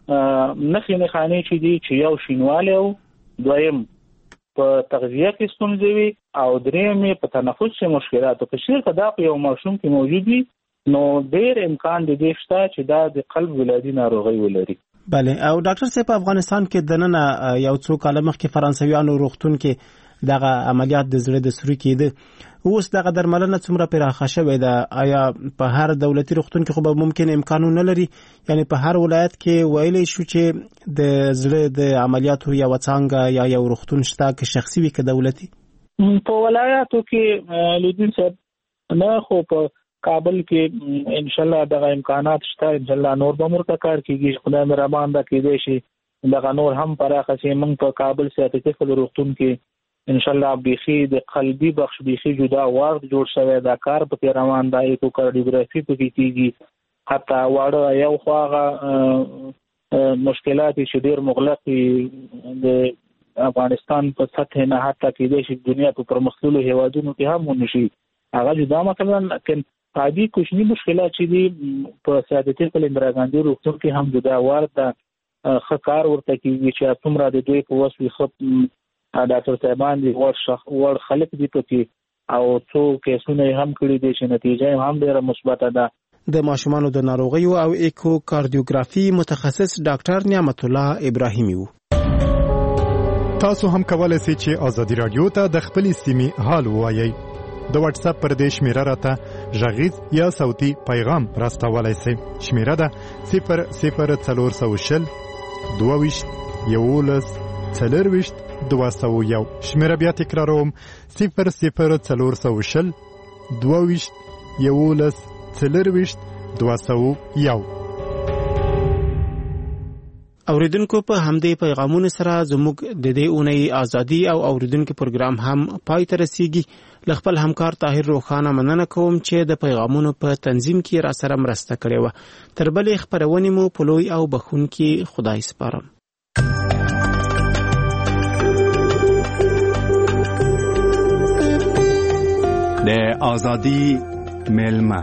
نښې چې دي چې یو شینوالی او دویم په تغذیه کې ستونزې وي او دریم په تنفس کې مشکلات. که چیرته دا په یو ماشوم کې موجود وي نو ډېر امکان دی شته چې دا د قلب ولادي ناروغي ولري. بله او ډاکټر صاحب په افغانستان کې دننه یو څو کاله مخکې فرانسویانو روغتون کې دغه عملیات د زړه د سوري کېده. اوس دغه درملنه څومره پراخه شوې ده؟ آیا په هر دولتي روغتون کې خو به ممکن امکانونه لري؟ یعنی په هر ولایت کې ویلی شو چې د زړه د عملیاتو یا وڅانګه یا یو روغتون شته که شخصي وي که دولتي؟ په ولایاتو کې لودین صاحب نه خو په کابل کې ان شاء الله دغه امکانات شته. ان شاء الله نور به مرته کار کیږي خدای مهربان ده کېدای شي دغه نور هم پراخه شي. موږ په کابل سیاتیکل روغتون کې ان شاء الله بيخي د قلبي بخش بيخي جدا وارد جوړ شوی دا کار په روان دی. ایکوکاردیوګرافي په کې کیږي حتی واړه یو خواغه مشکلات چې ډیر مغلق د افغانستان په سطح نه حتی کېدای شي دنیا په پرمختللو هیوادونو کې هم ونشي هغه جدا مثلا لیکن عادي کوچني مشکلات چې دي په سیادتي په اندرا ګاندي روغتون کې هم جدا ورته خکار ورته کېږي چې څومره د دوی په وسوي خپ ډاکټر صاحبان دي ور خلک دي پکې او څو کیسونه هم کړي دي چې نتیجه هم ډیره مثبت ده. د ماشومانو د ناروغیو او ایکو کاردیوګرافي متخصص ډاکټر نعمت الله ابراهیمي وو. تاسو هم کولای شئ چې ازادي رادیو ته د خپل سیمې حال ووایي. د واتس اپ پر دې شمیره راته غږیز یا صوتي پیغام راستولای شئ. شمیره ده 00440 22 11 40 201. شمیره بیا تکراروم 00440 22 11 40 201. اوریدونکو په همدې پیغامونو سره زموږ د دې اونۍ ازادي او اوریدونکو پروګرام هم پای ته رسیږي. خپل همکار طاهر روخانه مننه کوم چې د پیغامونو په تنظیم کې را سره مرسته کړې و. تر بلې خبرونې مو په لوی او بخونکي خدای سپارم. د ازادي ملما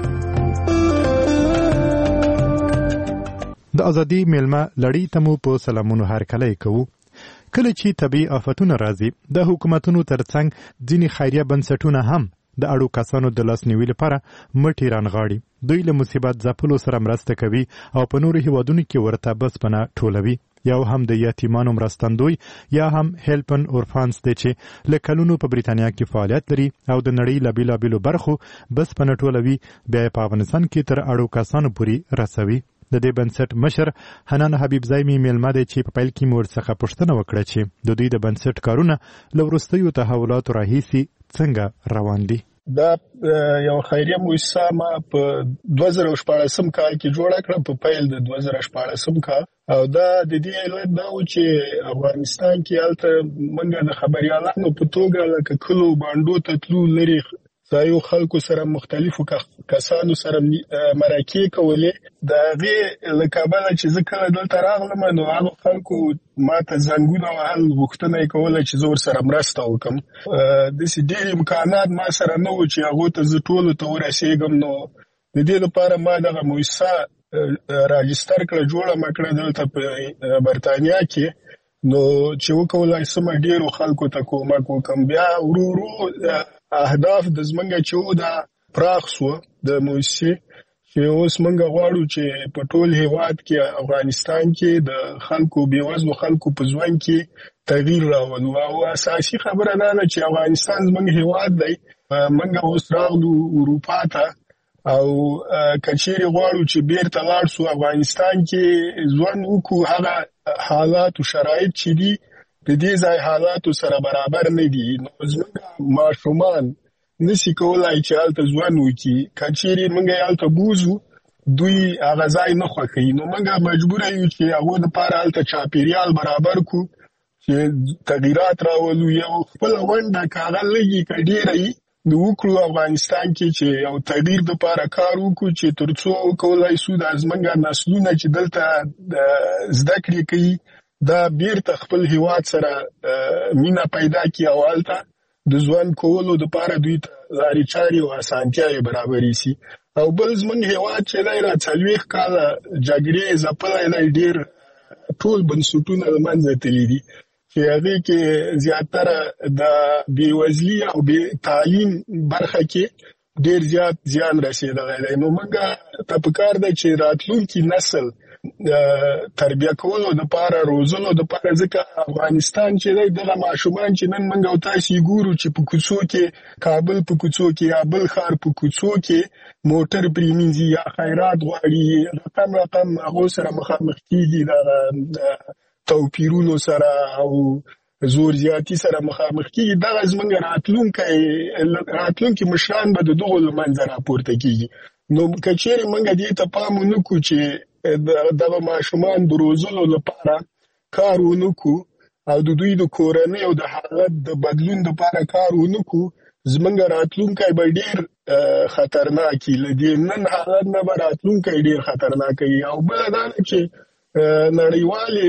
د ازادي ملما لړۍ ته مو په سلامونو هرکلی کوو. کله چې طبیعي آفتونه راځي د حکومتونو ترڅنګ ځینې خیریه بنسټونه هم د اړو کسانو د لاسنیوي لپاره مټې رانغاړي. دوی له مصیبت ځپلو سره مرسته کوي او په نورو هیوادونو کې ورته بسپنه ټولوي. یا هم د یتیمانو مرستندوی یا هم هیلپن اورفانز دی چې له کلونو په بریتانیا کې فعالیت لري او د نړۍ له بیلابیلو برخو بسپنه ټولوي بیا په افغانستان کې تر اړو کسانو پورې رسوي. د دې بنسټ مشر حنان حبیبزی میلمه دی چې په پیل کې مور څخه پوښتنه وکړه چې د دوی د بنسټ کارونه له وروستیو تحولاتو راهیسې څنګه روان دي. دا یو خیریه مؤسسه ما په 2014 کال کې جوړه کړه په پیل د 2014 کال او دا د دې علت دا و چې افغانستان کې الته منګه د خبريالانو په توګه لکه کلو باندې ته تلو لري ځایو خلکو سره مختلفو کسانو سره مرکې کولې د هغې له کبله چې زه کله دلته راغلم نو هغو خلکو ما ته زنګونه وهل غوښتنه یې کوله چې زه ورسره مرسته وکړم. داسې ډېر امکانات ما سره نه و چې هغو ته زه ټولو ته ورسېږم. نو د دې لپاره ما دغه مؤسسه راجستر کړه جوړه مې کړه دلته په برطانیا کې نو چې وکولای سم ډېرو خلکو ته کومک وکړم. بیا ورو ورو اهداف د زمنګ چې دا پراخ شو د موسسې چې اوس منګه غواړو چې په ټول هیواد کې افغانستان کې د خلکو بیوزلو خلکو په ژوند کې تغییر راوړو او اساسي خبره ده چې افغانستان زمنګ هیواد دی منګه اوس راغلو اروپا ته او کچېری غواړو چې بیرته لاړ شو افغانستان کې ژوند وکړو. هغه حالات او شرایط چې دي د دې ځای حالاتو سره برابر نه دي. نو زموږ ماشومان نشي کولای چې هلته ژوند وکړي. کچېرې موږ یې هلته بوځو دوی هغه ځای نه خوښوي نو موږ مجبوره یو چې هغو دپاره هلته چاپېریال برابر کړو چې تغییرات راولو. یو خپله ونډه که هغه لږي که ډېره وي نو وکړو افغانستان کې چې یو تغییر دپاره کار وکړو چې تر څو وکولای سو دا زموږ نسلونه چې دلته زده کړې کوي دا بیرته خپل هیواد سره مینا پیدا کی او هلته د ژوند کولو دپاره دوی ته لارې چارې او اسانتیاوې برابرې سي. او بل زموږ هیواد چې دی را 40 کاله جګړې ځپلی دی ډېر ټول بنسټونه له منځه تللي دي چې هغې کې زیاتره د بېوزلي او بې تعلیم برخه کې ډېر زیات زیان رسېدلی دی. نو موږ ته پکار ده چې راتلونکي نسل تربیه کولو دپاره روزلو دپاره ځکه افغانستان چې دی دغه ماشومان چې نن موږ او تاسې ګورو چې په کوڅو کې کابل په کوڅو کې یا بل ښار په کوڅو کې موټر پرې مینځي یا خیرات غواړي رقم هغو سره مخامخ کېږي د توپیرونو سره او زور زیاتی سره مخامخ کېږي. دغه زموږ راتلونکي مشران به د دغو له منځه راپورته کېږي. نو که چېرې موږ دې ته پام ونه کړو چې دغه ماشومان د روزلو لپاره کار ونه کړو او د دوی د کورنۍ او د حالت د بدلون لپاره کار ونه کړو زموږ راتلونکی به ډېر خطرناک وي. له دې نن حالت نه به راتلونکی ډېر خطرناک وي. او بله دا ده چې نړیوالې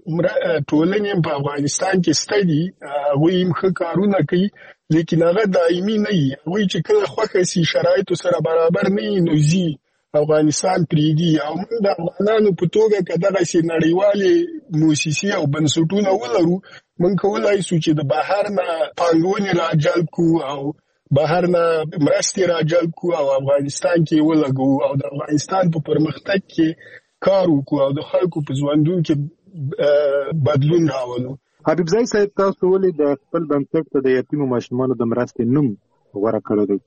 ټولنې په افغانستان کې ستدي هغوی هم ښه کارونه کوي لیکن هغه دایمي نه وي هغوی چې کله خوښه سي شرایطو سره برابر نه وي نو ځي افغانستان پرېږدي او موږ د افغانانو په توګه که دغسې نړیوالې موسسې او بنسټونه ولرو موږ کولی شو چې د بهر نه پانګونې راجلب کړو او بهر نه مرستې راجلب کړو او افغانستان کې ولګو او د افغانستان په پرمختګ کې کار وکړو او د خلکو په ژوندون کې بدلون راولو. حبیب زئی صاحب تاسو ولې د خپل بنسټ ته د یتیمو ماشومانو د مرستې نوم غوره کړی دی؟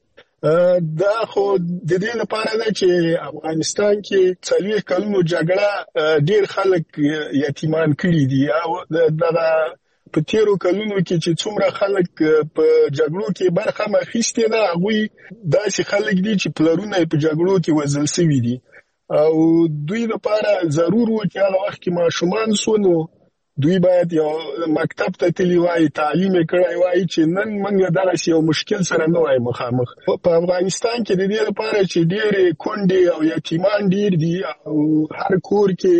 دا خو د دې لپاره ده چې افغانستان کې 40 کلونو جګړه ډېر خلک یتیمان کړي دي او دغه په تیرو کلونو کې چې څومره خلک په جګړو کې برخه اخیستې ده هغوی داسې خلک دي چې پلرونه په جګړو کې وژل شوي دي او دوی لپاره ضرور و چې هغه وخت کې ماشومان سو نو دوی باید یو مکتب ته تللی وای تعلیم کړی وای چې نن موږ دغسې یو مشکل سره نه وای مخامخ. په افغانستان کې د دې لپاره چې ډېرې کونډې او یتیمان ډېر دي او هر کور کې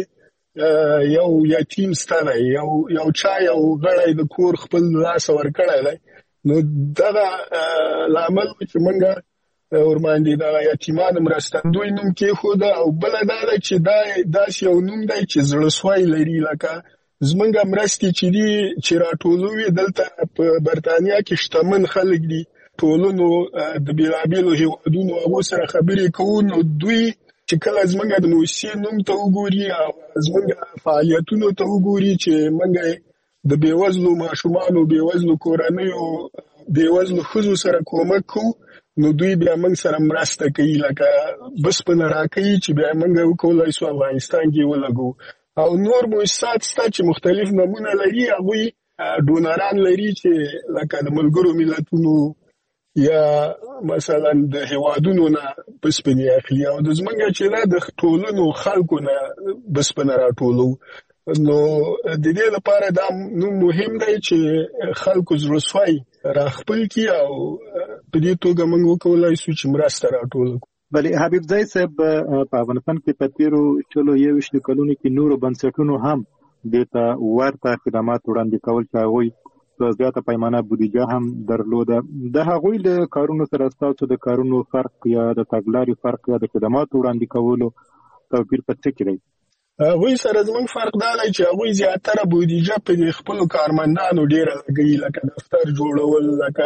یو یتیم سته دی یو چا یو غړی د کور خپل لاس ورکړی دی نو دغه لامل چې موږ ورباندې د یتیمانو مرستندوی نوم کېښوده او بله دا ده چې داسې یو نوم دی چې زړهسوی لري لکه زمونږ مرستې چې دي چې راټولوي دلته په برتانیا کې شتمن خلک دي ټولنو د بېلابېلو هېوادونو هغو سره خبرې کوو نو دوی چې کله زمونږ د موسسې نوم ته وګوري او زمونږ فعالیتونو ته وګوري چې موږ د بېوزلو ماشومانو بېوزلو کورنیو بېوزلو ښځو سره کومک کوو نو دوی بیا موږ سره مرسته کوي لکه بسپنه راکوي چې بیا موږ وکولی شو افغانستان کې ولګو او نور مؤسسات شته چې مختلف نمونه لري هغوی ډونران لري چې لکه د ملګرو ملتونو یا مثلا د هیوادونو نه بسپنې اخلي او د زمونږ چې دا د ټولنو خلکو نه بسپنه راټولو نو د دې لپاره دا مهم دی چې خلکو زړهسوی راخپل کړي او په دې توګه موږ وکولی شو چې مرسته راټوله کړو. بلې حبیب زئی صاحب په افغانستان کې په تیرو 21 کلونو کې نورو بنسټونو هم دې ته ورته خدمات وړاندې کول چې هغوی په زیاته پیمانه بودیجه هم درلوده د هغوی له کارونو سره ستاسو د کارونو فرق یا د تګلارې فرق یا د خدماتو وړاندې کولو توپیر په څه کې دی؟ هغوی سره زموږ فرق دا دی چې هغوی زیاتره بودیجه په خپلو کارمندانو ډېره لګوي لکه دفتر جوړول لکه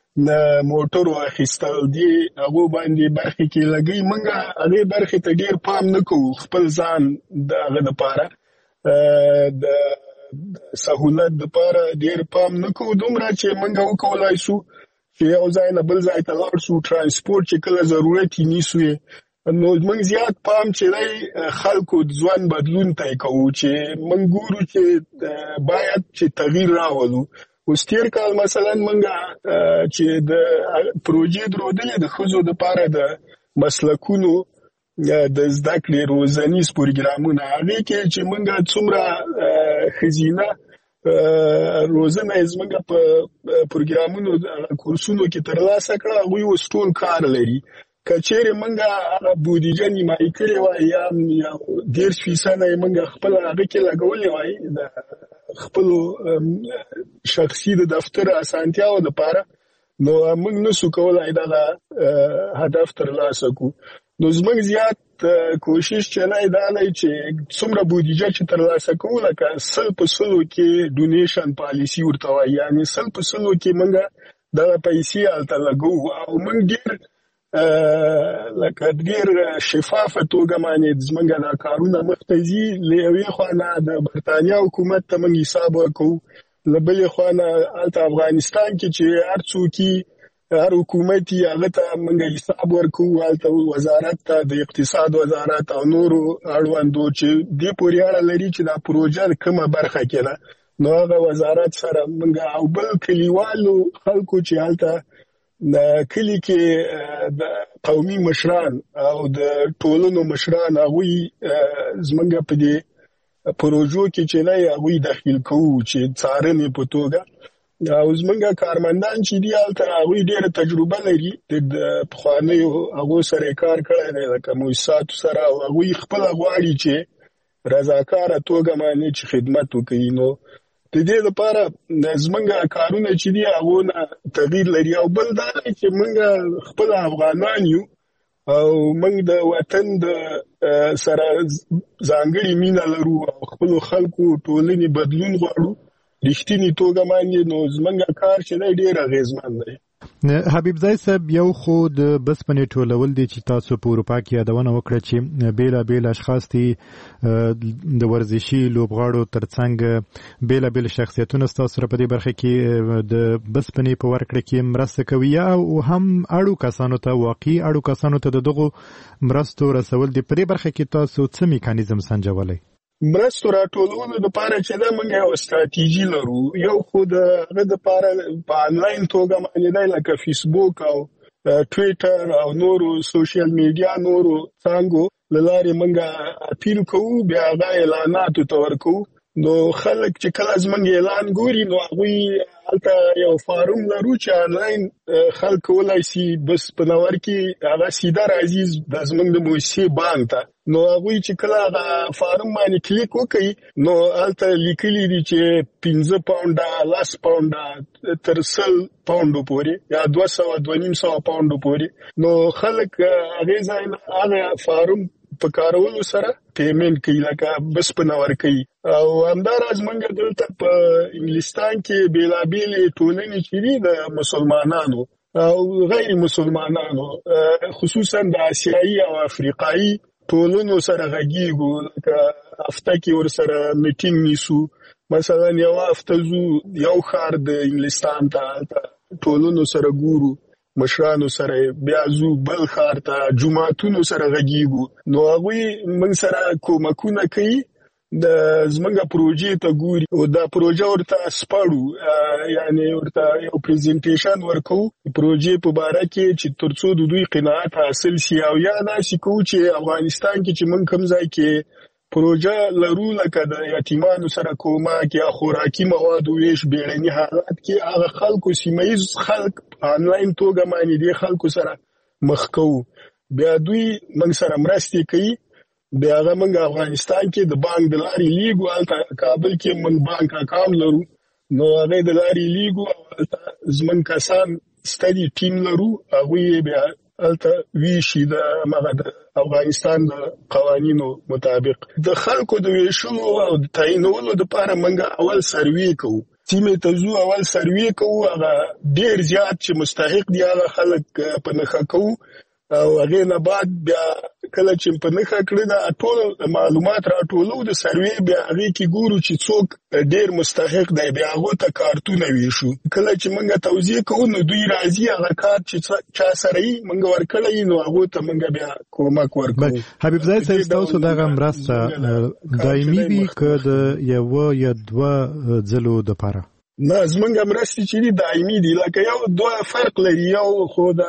موټرو اخیستل دي هغو باندې برخې کې لګوي موږ هغې برخې ته ډېر پام نه کوو خپل ځان د هغه دپاره د سهولت دپاره ډېر پام نه کوو دومره چې موږ وکولی شو چې یو ځای نه بل ځای ته لاړ شو ترانسپورټ چې کله ضرورت یې نیسو نو موږ زیات پام چې دی خلکو د ژوند بدلون ته یې کوو چې موږ ګورو چې باید چې تغییر راولو. اوس تېر کال مثلا موږ چې د پروژې درلودلې د ښځو دپاره د مسلکونو د زده کړې روزنیز پروګرامونه هغې کې چې موږ څومره ښځینه روزنه یې زموږ په پروګرامونو کورسونو کې ترلاسه کړه هغوی اوس ټول کار لري که چیرې موږ هغه بودیجه نیمایي کړې وای یا 10% یې موږ خپل هغه کې لګولې وای د خپلو شخصي د دفتر اسانتیاو دپاره نو موږ نسو کولی دغه هدف ترلاسه کړو نو زموږ زیات کوشش چې دی دا دی چې څومره بودیجه چې ترلاسه کوو لکه 100% کې ډونیشن پالیسي ورته وایي یعنې 100% کې موږ دغه پیسې هلته لګوو او موږ ډېر لکه ډېر شفافه توګه باندې زموږ دا کارونه مخته ځي له یوې خوا نه د برتانیا حکومت ته موږ حساب ورکوو له بلې خوا نه هلته افغانستان کې چې هر څوک هر حکومت یې هغه ته موږ حساب ورکوو هلته وزارت ته د اقتصاد وزارت او نورو اړوندو چې دې پورې اړه لري چې دا پروژه کومه برخه کې ده نو هغه وزارت سره موږ او بل کلیوالو خلکو چې هلته د کلی کې د قومي مشران او د ټولنو مشران هغوی زموږ په دې پروژو کې چې دی هغوی داخل کوو چې څارنې په توګه او زموږ کارمندان چې دي هلته هغوی ډېره تجربه لري د پخوانیو هغو سره یې کار کړی دی لکه مؤسساتو سره او هغوی خپله غواړي چې رضاکاره توګه باندې چې خدمت وکړي. نو د دې لپاره زمونږ کارونه چې دي هغه نه تغییر لري. او بل دا چې موږ خپل افغانان یو او موږ د وطن د سره ځانګړي مینه لرو او خپل خلکو ټولنې بدلون غواړو رښتینی توګه باندې. نو زمونږ کار چې دی ډېر اغېزمن دی. حبیب ځای صاحب یو خو د بسپنې ټولول دي چې تاسو په اروپا کې یادونه وکړه چې بیلابیل اشخاص دي د ورزشي لوبغاړو ترڅنګ بیلابیل شخصیتونه ستاسو سره په دې برخه کې د بسپنې په ورکړه کې مرسته کوي او هم اړو کسانو ته واقعي اړو کسانو ته دغه مرستو رسول دي. په دې برخه کې تاسو څه میکانیزم سنجولای؟ مرستو راټولولو لپاره چې دا موږ یو ستراتیژي لرو. یو خو د هغه لپاره په انلاین توګه باندې دی لکه فیسبوک او ټویټر او نورو سوشل میډیا نورو څانګو له لارې موږ اپیل کوو، بیا هغه اعلاناتو ته ورکوو. نو خلک چې کله زموږ اعلان ګوري نو هغوی هلته یو فارم لرو چې انلاین خلک کولی شي بس په نور کې هغه سیده راځي د زموږ د مؤسسې بانک ته. نو هغوی چې کله هغه فارم باندې کلیک وکړي نو هلته لیکلي دي چې 15 پاونډه 10 پاونډه تر 100 پاونډو پورې یا 200 پاونډو پورې. نو خلک هغې ځای نه هغه فارم په کارولو سره پیمنټ کوي لکه بس په نور کوي. او همداراز موږ دلته په انګلستان کې بیلابیلې ټولنې چې دي د مسلمانانو او غیر مسلمانانو خصوصا د آسیایي او افریقایي ټولنو سره غږیږو. لکه هفته کې ورسره میټینګ نیسو. مثلا یو هفته زو یو ښار د انګلستان ته ټولنو سره ګورو، مشرانو سره، بیا زو بل ښار ته جماعتونو سره غږیږو. نو هغوی موږ سره کومکونه کوي، د زمونږ پروژې ته ګوري او دا پروژه ورته سپاړو، یعنی ورته یو پریزنټیشن ورکو پروژې په باره کې چې ترڅو د دوی قناعت حاصل شي. او یا داسې کوو چې افغانستان کې چې موږ کوم ځای کې پروژه لرو لکه د یتیمانو سره کومک یا خوراکي موادو ویش بیړني حالات کې هغه خلکو سیمه‌ییز خلک آنلاین توګه باندې دې خلکو سره مخ کوو. بیا دوی موږ سره مرستې کوي. بیا هغه موږ افغانستان کې د بانک د لارې لیږو، هلته کابل کې موږ بانک اکاونټ لرو. نو هغې د لارې لیږو او هلته زموږ کسان ستدي ټیم لرو، هغوی بیا هلته ویشي د افغانستان د قوانینو مطابق. د خلکو د ویشلو او د تعینولو دپاره موږ اول سروې کوو. سیمې ته ځو، اول سروې کوو، هغه ډېر زیات چې مستحق دي هغه خلک په نښه کوو. او هغې نه بعد بیا کله چې په نښه کړي دا ټول معلومات راټولو د سروې، بیا هغې کې ګورو چې څوک ډېر مستحق دی، بیا هغو ته کارتونه ویشو. کله چې موږ توضیح کوو نو دوی راځي هغه کارت چې چا سره یې موږ ورکړی نو هغو ته موږ بیا کومک ورکوو. حبیب ځای صاحب ستاسو دغه مرسته دایمي وي که د یوه یا دوه ځلو دپاره؟ نه، زمونږ مرستې چې دي دایمي دي. لکه یو دوه فرق لري. یو خو د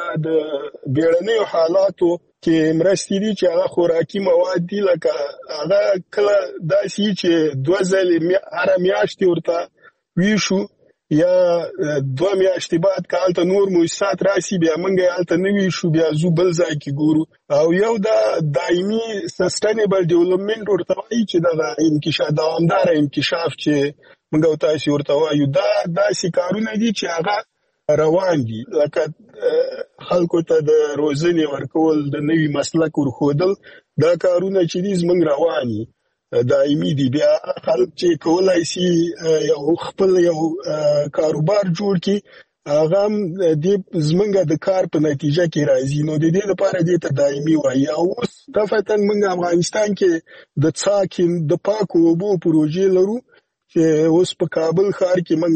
بیړنیو حالاتو کې مرستې دي چې هغه خوراکي مواد دي، لکه هغه کله داسې چې 2 ځلې هره میاشتې ورته ویشو یا 2 میاشتې بعد که هلته نور موسسات راسي بیا موږ یې هلته نه ویشو، بیا زو بل ځای کې ګورو. او یو دا دایمي سسټینیبل ډیولپمنټ ورته وایي چې دغه دوامداره انکشاف چې موږ او تاسې ورته وایو، دا داسې کارونه دي چې هغه روان دي. لکه خلکو ته د روزنې ورکول، د نوي مسلک ورښودل، دا کارونه چې دي زموږ روان دي، دایمي دي. بیا خلک چې کولی شي یو خپل یو کاروبار جوړ کړي، هغه هم زموږ د کار په نتیجه کې راځي. نو د دې لپاره دې ته دایمي وایي. او اوس دفعتاً موږ افغانستان کې د څاکي د پاکو اوبو پروژې لرو چې اوس په کابل ښار کې موږ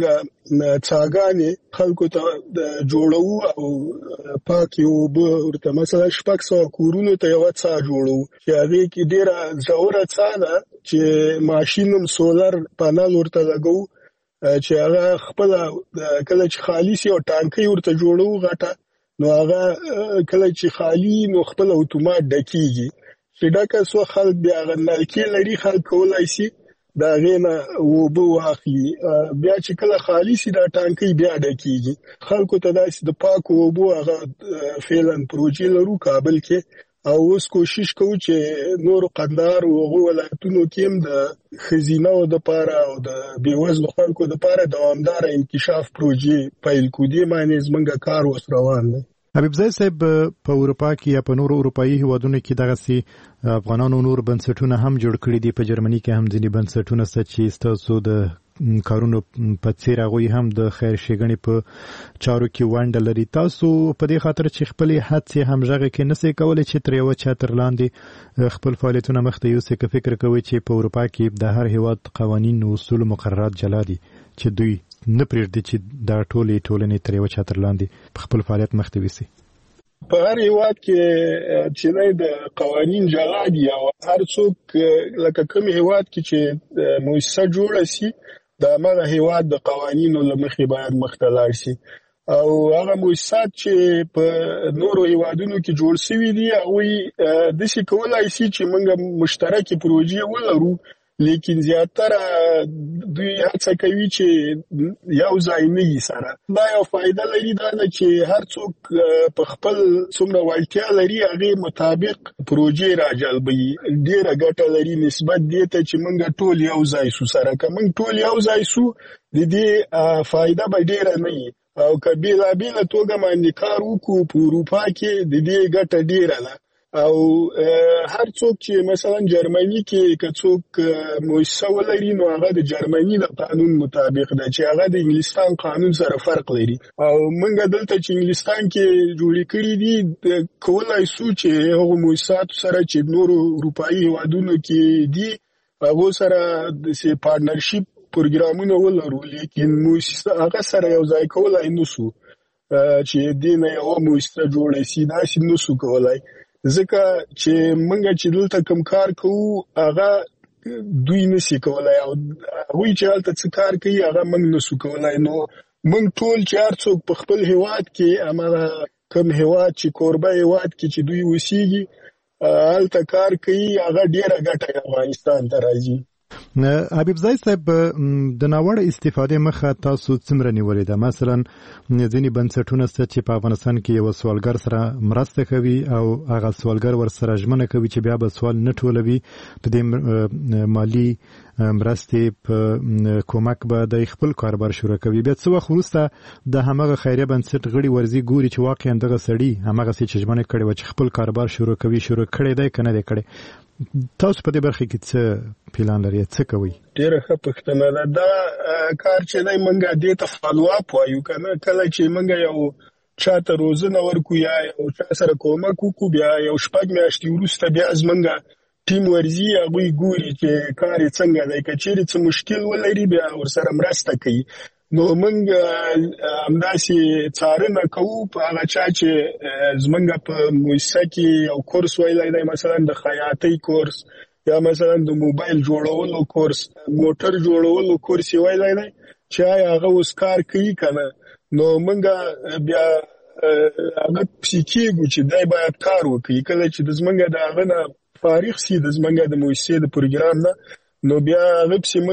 څاګانې خلکو ته جوړو او پاکې اوبه ورته مثلا 600 کورونو ته یوه څاه جوړو چې هغې کې ډېره ژوره څاه ده چې ماشین هم سولر پانل ورته لګو چې هغه خپله کله چې خالي سي او ټانکۍ ورته جوړو غټه، نو هغه کله چې خالي نو خپل اتومات ډکېږي. چې ډکه سوه خلک بیا هغه نلکې لري، خلک کولی شي د هغې نه اوبه واخلي. بیا چې کله خالي سي دا ټانکۍ بیا ډکېږي. خلکو ته داسې د پاکو اوبو هغه فعلا پروژې لرو کابل کې، او اوس کوشش کوو چې نور قندهار او هغو ولایتونو کې هم د خزینه او د پاره او د بیوزلو خلکو د پاره دوامدار انکشاف پروژې پیل کړو. دې معنی زمونږ کار اوس روان دی. حبیب زئی صاحب په اروپا کې یا په نورو اروپایي هیوادونو کې دغه سي افغانانو نور بنسټونه هم جوړ کړي دي. په جرمني کې هم ځینې بنسټونه ست چې ستاسو د کارونو په څیر هغوی هم د خیر ښېګڼې په چارو کې ونډه لري. تاسو په دې خاطر چې خپلې هڅې همغږې کې نسئ کولی چې تر یوه چتر لاندې خپل فعالیتونه مخته یوسئ، که فکر کوئ چې په اروپا کې د هر هیواد قوانین او اصول مقررات جلا دي چې دوی نه پرېږدي چې دا ټولې ټولنې تر یوه چتر لاندې په خپل فعالیت مخته یوسي؟ په هر هیواد کې چې د قوانین جلا دي او هر څوک لکه کوم هیواد کې چې مؤسسه جوړه سي د هغه هیواد د قوانینو له مخې باید مخته لاړ شي او هغه مؤسسات چې په نورو هیوادونو کې جوړ شوي دي هغوی داسې کولای شي چې موږ مشترکې پروژې ولرو، لیکن زیاتره دوی هڅه کوي چې یو ځای نه وي سره. دا یو فایده لري دا چې هر څوک په خپل څومره وړتیا لري هغې مطابق پروژې راجلبوي. ډېره ګټه لري نسبت دې ته چې موږ ټول یو ځای سو سره. که موږ ټول یو ځای سو د دې فایده به ډېره نه وي او که بېلابېله توګه باندې کار وکړو په اروپا کې د دې ګټه ډېره ده. او هر څوک چې مثلا جرمني کې که څوک مؤسسه ولري نو هغه د جرمني د قانون مطابق ده چې هغه د انګلستان قانون سره فرق لري. او موږ دلته چې انګلستان کې جوړې کړي دي کولای سو چې هغو مؤسساتو سره چې نورو اروپایي هیوادونو کې دي هغو سره د پارتنرشپ پروګرامونه ولرو، لیکن مؤسسه هغه سره یو ځای کولای نسو چې دې نه یوه مؤسسه جوړه سي. داسې نسو کولای ځکه چې موږ چې دلته کوم کار کوو هغه دوی نشي کولای او هغوی چې هلته څه کار کوي هغه موږ نشو کولای. نو موږ ټول چې هر څوک په خپل هیواد کې هماغه کوم هیواد چې کوربه هیواد کې چې دوی اوسېږي هلته کار کوي هغه ډېره ګټه افغانستان ته راځي. حبیب زئی صاحب د ناوړه استفادې مخه تاسو څومره نیولې ده؟ مثلا ځینې بنسټونه شته چې په افغانستان کې یو سوالګر سره مرسته کوي او هغه سوالګر ورسره ژمنه کوي چې بیا به سوال نه ټولوي، د دې مالی مرستې په کومک به د خپل کاروبار شروع کوي. بیا څه وخت وروسته د همغه خیریه بنسټ غړي ورځي ګوري چې واقعا دغه سړي همغسې چې ژمنه کړې وه چې خپل کاروبار شروع کړی دی که نه دی کړی. تاسو په دې برخه کې څه پلان لرئ، څه کوئ؟ ډېره ښه پوښتنه ده. دا کار چې دی موږ دې ته فالو اپ وایو که نه. کله چې موږ یو چاته روزنه ورکو یا یو چا سره کومک وکړو بیا یو 6 میاشتې وروسته بیا زموږ ټیم ورځي هغوی ګوري چې کار یې څنګه دی. که چیرې څه مشکل ولري بیا ورسره مرسته کوي. نو موږ همداسې څارنه کوو په هغه چا چې زموږ په مؤسسه کې یو کورس ویلی دی، مثلا د خیاطۍ کورس یا مثلا د موبایل جوړولو کورس، موټر جوړولو کورس یې ویلی دی چې آیا هغه اوس کار کوي که نه. نو موږ بیا هغه پسې کېږو چې دی باید کار وکړي. کله چې زموږ د هغه نه فارغ سي د زموږ د مؤسسې د پروګرام نه نو بیا هغه پسې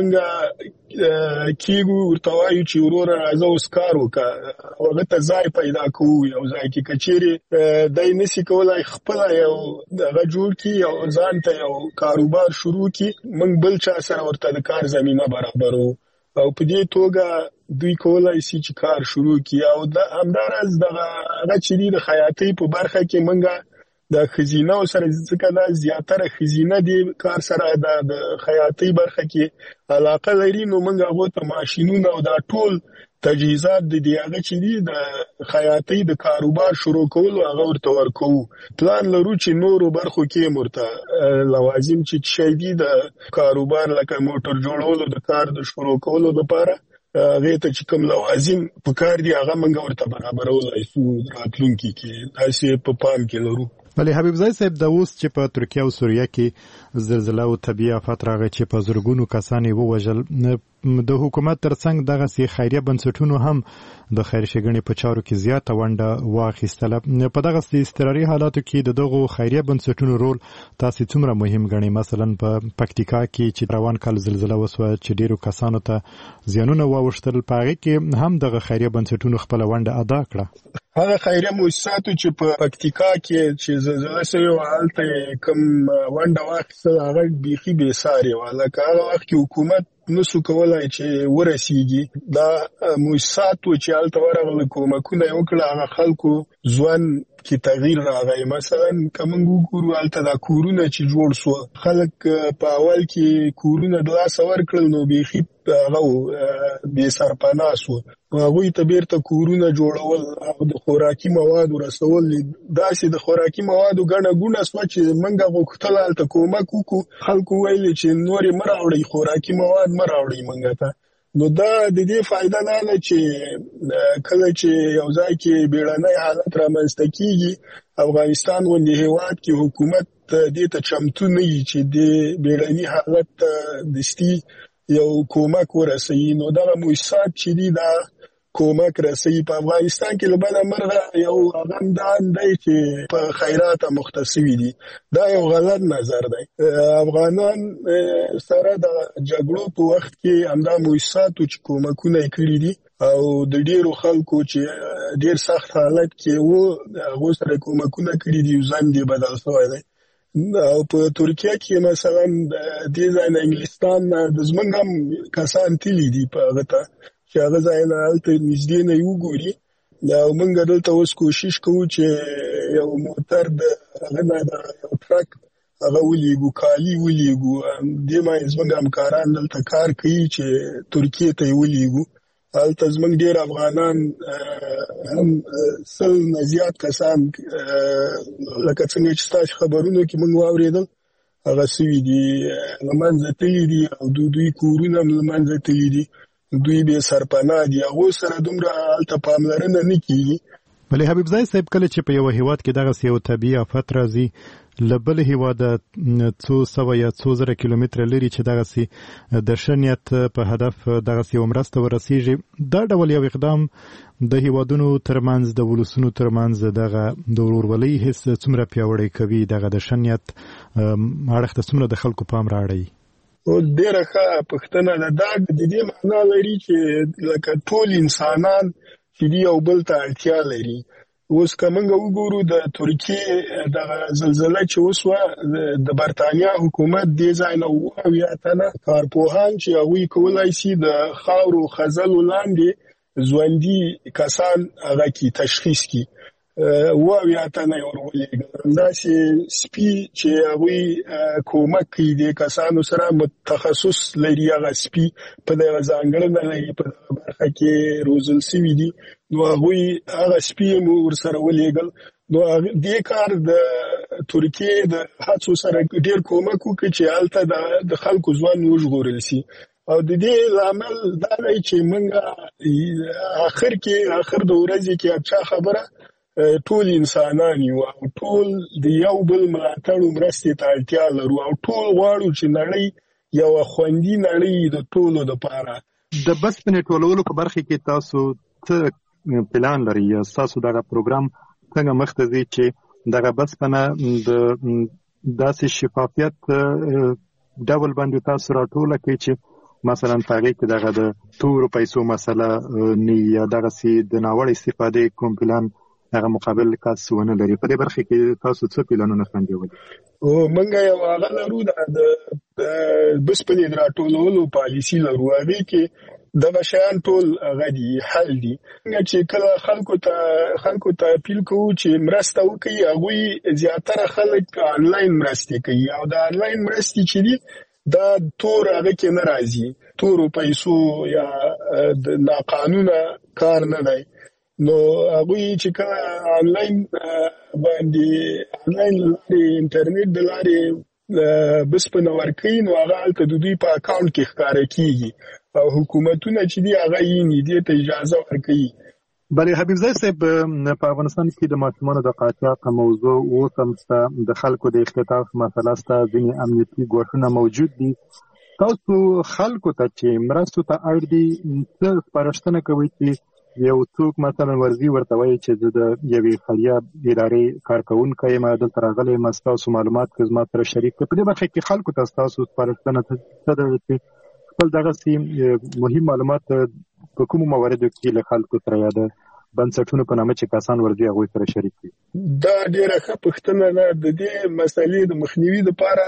موږ کېږو ورته وایو چې وروره راځه اوس کار وکړه. هغه ته ځای پیدا کوو یو ځای کې. که چیرې دی نشي کولی خپله یو هغه جوړ کړي او ځان ته یو کاروبار شروع کړي، موږ بل چا سره ورته د کار زمینه برابرو او په دې توګه دوی کولای شي چې کار شروع کړي. او همداراز هغه چې دي د خیاطۍ په برخه کې موږ د خزینه سره ځکه دا زیاتره خزینه دی کار سره د خیاطۍ برخه کې علاقه لري، نو موږ هغو ته ماشینونه او دا ټول تجهیزات د دې هغه چې دي د خیاطۍ د کاروبار شروع کولو هغه ورته ورکوو. پلان لرو چې نورو برخو کې ورته لوازم چې شی دي د کاروبار لکه موټر جوړولو د کار د شروع کولو لپاره هغې ته چې کوم لوازم په کار دي هغه موږ ورته برابرولای شو راتلونکي کې. داسې په پام کې لرو. بله حبیب زئی صاحب د اوس چې په ترکیه او سوریه کې زلزله او طبیعي آفات راغی چې په زرګونو کسان یې ووژل، د حکومت ترڅنګ دغه سي خیریه بنسټونو هم د خیر ښېګڼې په چارو کې زیاته ونډه واخیستله. په دغه سي اضطراري حالاتو کې د دغو خیریه بنسټونو رول تاسو څومره مهم ګڼئ؟ مثلا په پکتیکا کې چې روان کال زلزله وسوه چې ډیرو کسانو ته زیانونه واوښتل، په هغې کې هم دغه خیریه بنسټونو خپله ونډه ادا کړه. هغه خیریه مؤسساتو چې په پکتیکا کې چې زلزله شوې وه هلته کوم ونډه واخیستله هغه بیخي بېسارې وه. لکه هغه وخت کې حکومت نسو کولای چې ورسیږي. دا مؤسساتو چې هلته ورغله کومکونه یې وکړه، هغه خلکو ژوند کې تغییر راغی. مثلا که موږ وګورو هلته دا کورونه چې جوړ سوه، خلک په اول کې کورونه د لاسه ورکړل نو بیخي هغه بې سرپناه سوه. هغوی ته بیرته کورونه جوړول او د خوراکي موادو رسول، داسې د خوراکي موادو ګڼه ګوڼه سوه چې موږ غوښتل هلته کومک وکړو. خلکو ویلې چې نورې مه راوړئ، خوراکي مواد مه راوړئ موږ ته. نو دا د دې فایده دا ده چې کله چې یو ځای کې بیړنی حالت رامنځته کیږي، افغانستان غوندې هیواد کې حکومت دې ته چمتو نه وي چې د بیړني حالت دستي یو کومک ورسوي. نو دغه مؤسسات چې دي دا کومک رسوي. په افغانستان کې له بده مرغه یو هغه دا دی چې په خیرات مختص وي دي. دا یو غلط نظر دی. افغانان سره د جګړو په وخت کې همدا مؤسساتو چې کومکونه یې کړي دي او د ډیرو خلکو چې ډیر سخت حالت کې وو هغو سره کومکونه کړي دي، ژوند یې بدل شوی دی. او په ترکیه کې مثلا د دې ځای نه انګلستان نه د زموږ هم کسان تللي دي په هغه ته چې هغه ځای نه هلته نږدې نه یې وګوري. او موږ دلته اوس کوشش کوو چې یو موټر د هغه نه د یو ټرک هغه ولیږو، کالي ولیږو. دې باندې زموږ همکاران دلته کار کوي چې ترکیې ته یې ولیږو. هلته زموږ ډېر افغانان هم 100 نه زیات کسان لکه څنګه چې ستاسو خبرونو کې موږ واورېدل هغه سوي دي، له منځه تللي دي او دوی کورونه هم له منځه تللي دي، دوی بې سرپناه دي. هغو سره دومره هلته پاملرنه نه کېږي. بلې حبیب ځای صاحب، کله چې په یو هیواد کې دغسې یو طبیعي آفت راځي، له بل هیواده څو سوه یا څو زره کیلومتره لرې چې دغسې د ښه نیت په هدف دغسې یو مرسته ورسیږي، دا ډول یو اقدام د هیوادونو ترمنځ، د ولسونو ترمنځ دغه د ورورولۍ حس څومره پیاوړی کوي؟ دغه د ښه نیت اړخ ته څومره د خلکو پام راړی؟ ډېره ښه پوښتنه ده. دا د دې معنا لري چې لکه ټول انسانان چې دي یو بل ته اړتیا لري. اوس که موږ وګورو د ترکیې دغه زلزله چې وسوه، د برتانیا حکومت دې ځای نه 70 تنه کارپوهان چې هغوی کولی شي د خاورو خزلو لاندې ژوندي کسان هغه کې تشخیص کړي، 70 تنه یې ورولېږل. همداسې سپي چې هغوی کومک کوي دې کسانو سره، متخصص لري هغه سپي، په دغه ځانګړنه لري، په دغه برخه کې روزل سوي دي. نو هغوی هغه سپي مو ورسره ولېږل. نو دې کار د ترکیې د هڅو سره ډېر کومک وکړي چې هلته د خلکو ژوند وژغورل شي. او د دې لامل دا دی چې موږ آخر د ورځې کې چا خبره ټول انسانان یو او ټول د یو بل ملاتړ او مرستې ته اړتیا لرو او ټول غواړو چې نړۍ یو خوندي نړۍ د ټولو دپاره. د بسپنې ټولولو په برخه کې تاسو څه پلان لرئ؟ یا تاسو دغه پروګرام څنګه مخته ځي چې دغه بسپنه د داسې شفافیت ډول باندې تاسو راټوله کړئ چې مثلا په هغې کې دغه د تورو پیسو مسله نه یا دغسې د ناوړه استفادې کوم پلان هغه مقابل کاس ونه لري؟ په دې برخه کې تاسو څه پلانونه خنډولي؟ موږ یو هغه لرو د بسپنې د راټولولو پالیسي لرو. هغې کې دغه شیان ټول هغه دي، حل دي. چې کله خلکو ته اپیل کوو چې مرسته وکړي، هغوی زیاتره خلک آنلاین مرستې کوي او د آنلاین مرستې چې دي دا تور هغه کې نه راځي، تورو پیسو یا د ناقانونه کار نه دی. نو هغوی چې کله آنلاین باندې آنلاین لارې انټرنیټ د لارې بسپنه ورکوي، نو هغه هلته د دوی په اکاونټ کې ښکاره کېږي او حکومتونه چې دي هغه یې دې ته اجازه ورکوي. بلې حبیب ځای صاحب، په افغانستان کې د ماشومانو د قاچاق موضوع اوس هم شته، د خلکو د اختطاف مسله شته، ځینې امنیتي ګواښونه موجود دي. تاسو خلکو ته چې مرستو ته اړ دي څه سپارښتنه کوئ چې یو څوک مثلا ورځي ورته وایي چې د یوې خیریه ادارې کارکوونکی یم دلته راغلی یم ستاسو معلومات که زما سره شریک کړئ. په دې برخه کې خلکو ته ستاسو سپارښتنه څه ده چې خپل دغسې مهم معلومات په کومو مواردو کې له خلکو سره یا د بنسټونو په نامه چې کسان ورځي هغوی سره شریک کړي؟ دا ډېره ښه پوښتنه ده. د دې مسلې د مخنیوي لپاره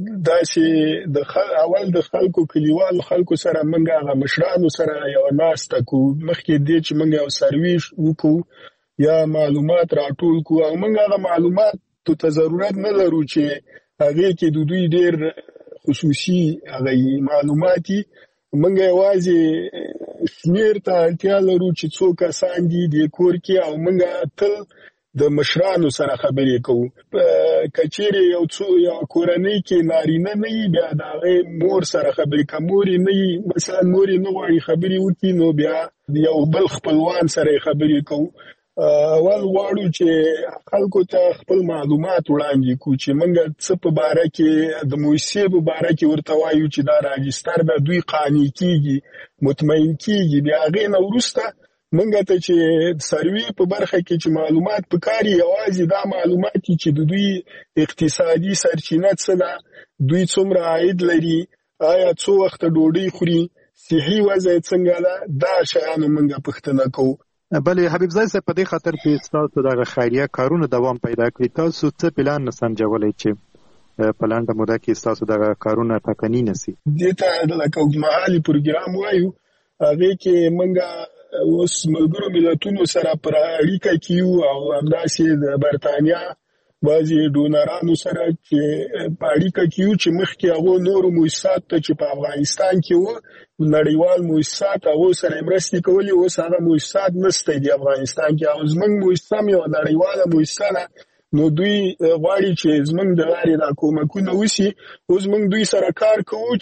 داسې اول د خلکو کلیوالو خلکو سره موږ هغه مشرانو سره یو ناسته کوو مخکې دې چې موږ یو سروې وکړو یا معلومات راټول کړو او موږ هغه معلوماتو ته ضرورت نه لرو چې هغې کې د دوی ډېر خصوصي هغه معلومات دي. موږ یوازې شمېر ته اړتیا لرو چې څو کسان دي د کور کې او موږ تل د مشرانو سره خبرې کوو. که چیرې یو کورنۍ کې نارینه نه وي بیا د هغې مور سره خبرې کوو. مور یې نه وي مثلا مور یې نه غواړي خبرې وکړي نو بیا یو بل خپلوان سره یې خبرې کوو. اول غواړو چې خلکو ته خپل معلومات وړاندې کړو چې موږ څه په باره کې د موسسې په باره کې ورته وایو چې دا راجستر به دوی قانع کېږي مطمئن کېږي. بیا هغې نه وروسته موږ ته چې سروې په برخه کې چې معلومات پکار یوازې دا معلومات چې د دوی اقتصادي سرچینه څه ده دوی څومره عاید لري آیا څو وخته ډوډۍ خوري صحي وضع څنګه ده دا شیانو موږ پوښتنه کوو. بلې حبیب زای صاحب په دې خاطر چې ستاسو دغه خیریه کارونه دوام پیدا کړي تاسو څه پلان سنجولی چې په لنډه موده کې ستاسو دغه کارونه ټاکني نه سي؟ دې ته لکه اوږدمهالي پروګرام وایو هغې کې موږ اوس ملګرو ملتونو سره پر اړیکه کې یو او همداسې د برطانیا بعضې ډونرانو سره چې په اړیکه کې یو چې مخکې هغو نورو مؤسسات ته چې په افغانستان کې وو نړیوال مؤسسات هغو سره مرستې کولې اوس هغه مؤسسات نشته دي افغانستان کې او زموږ مؤسسه هم یوه نړیواله مؤسسه ده نو دوی غواړي چې زموږ د لارې دا کومکونه وشي. اوس موږ دوی سره کار کوو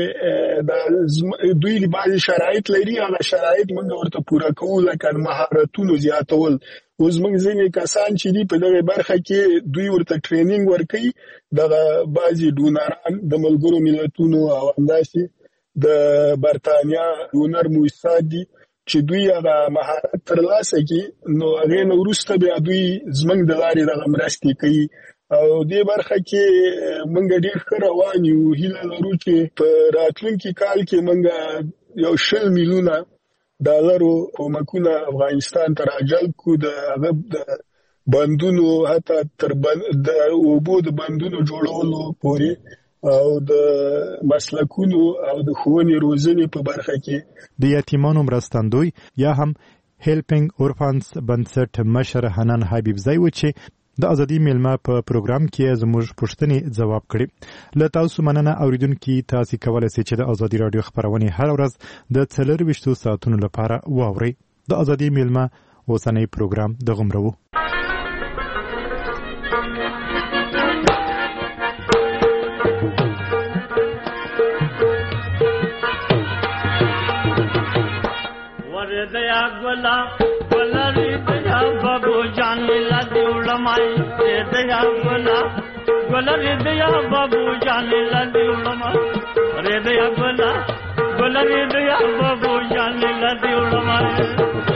چې دوی بعضې شرایط لري هغه شرایط موږ ورته پوره کوو لکه مهارتونو زیاتول. اوس موږ ځینې کسان چې دي په دغه برخه کې دوی ورته ټریننګ ورکوي دغه بعضې ډونران د ملګرو ملتونو او همداسې د برطانیا ډونر مؤسسات دي چې دوی هغه مهارت ترلاسه کړي نو هغې نه وروسته بیا دوی زموږ د لارې دغه مرستې کوي او دې برخه کې موږ ډېر ښه روان یو. هیله لرو چې په راتلونکي کال کې موږ 100 میلیونه ډالرو کومکونه افغانستان ته راجلب کړو د هغه د بندونو حتی تر د اوبو د بندونو جوړولو پورې او د مسلکونو او د ښوونې روزنې په برخه کې. د یتیمانو مرستندوی یا هم هیلپینګ اورفانز بنسټ مشر حنان حبیب زای و چې د ازادي میلمه په پروګرام کې زموږ پوښتنې ځواب کړي. له تاسو مننه اوریدونکي تاسو کولای شئ چې د ازادي رادیو خبرونه هر ورځ د 24 ساعتونو لپاره واورئ. د ازادي میلمه اوسنۍ پروګرام د غمرو दया गोला गोला रे दया बाबू जान ला दिउलमाई रे दया गोला रे दया बाबू जान ला दिउलमाई रे दया गोला रे दया बाबू जान ला दिउलमाई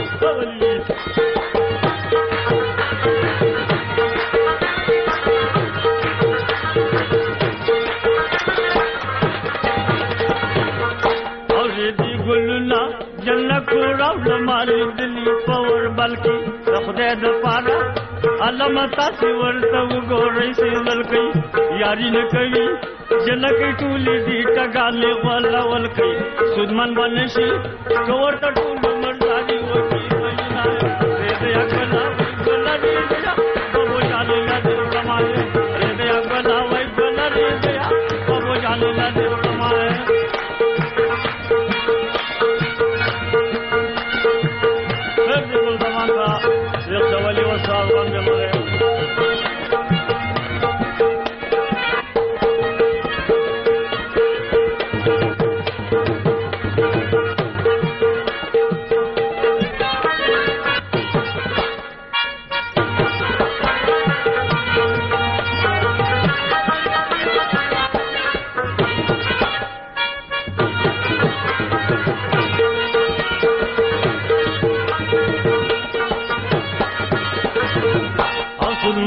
और दी गुलना जन्नत को राव मारी दिली पवर बल्कि रखदे द पारा अलमता से वर्तव गोरे से ललकई यारी न कई जनक टूली दी टगाले वाला वलकई सुदमन बनशी कवर त टूल मर्दानी वकी बजना रे दया गोला रे दया बाबू जाने ला दे कमाए रे दया गोला रे दया बाबू जाने ला दे कमाए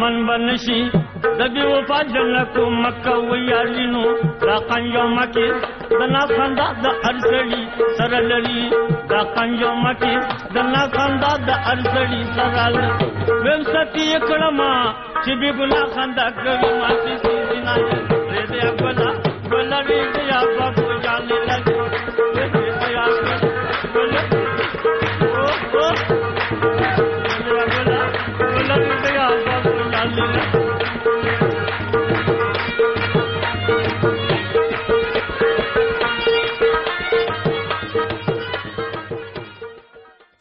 دشمن بنشي د بي وفا جنکو مکه ویارینو دا قنجو مکی د ناس خندا د ارسړي سره لري دا قنجو مکی د ناس خندا د ارسړي سره لري ویم ستی کړما چې به ګنا خندا کوي ماتي سي نه دې ګلا ګلا دې یا په ځان لګي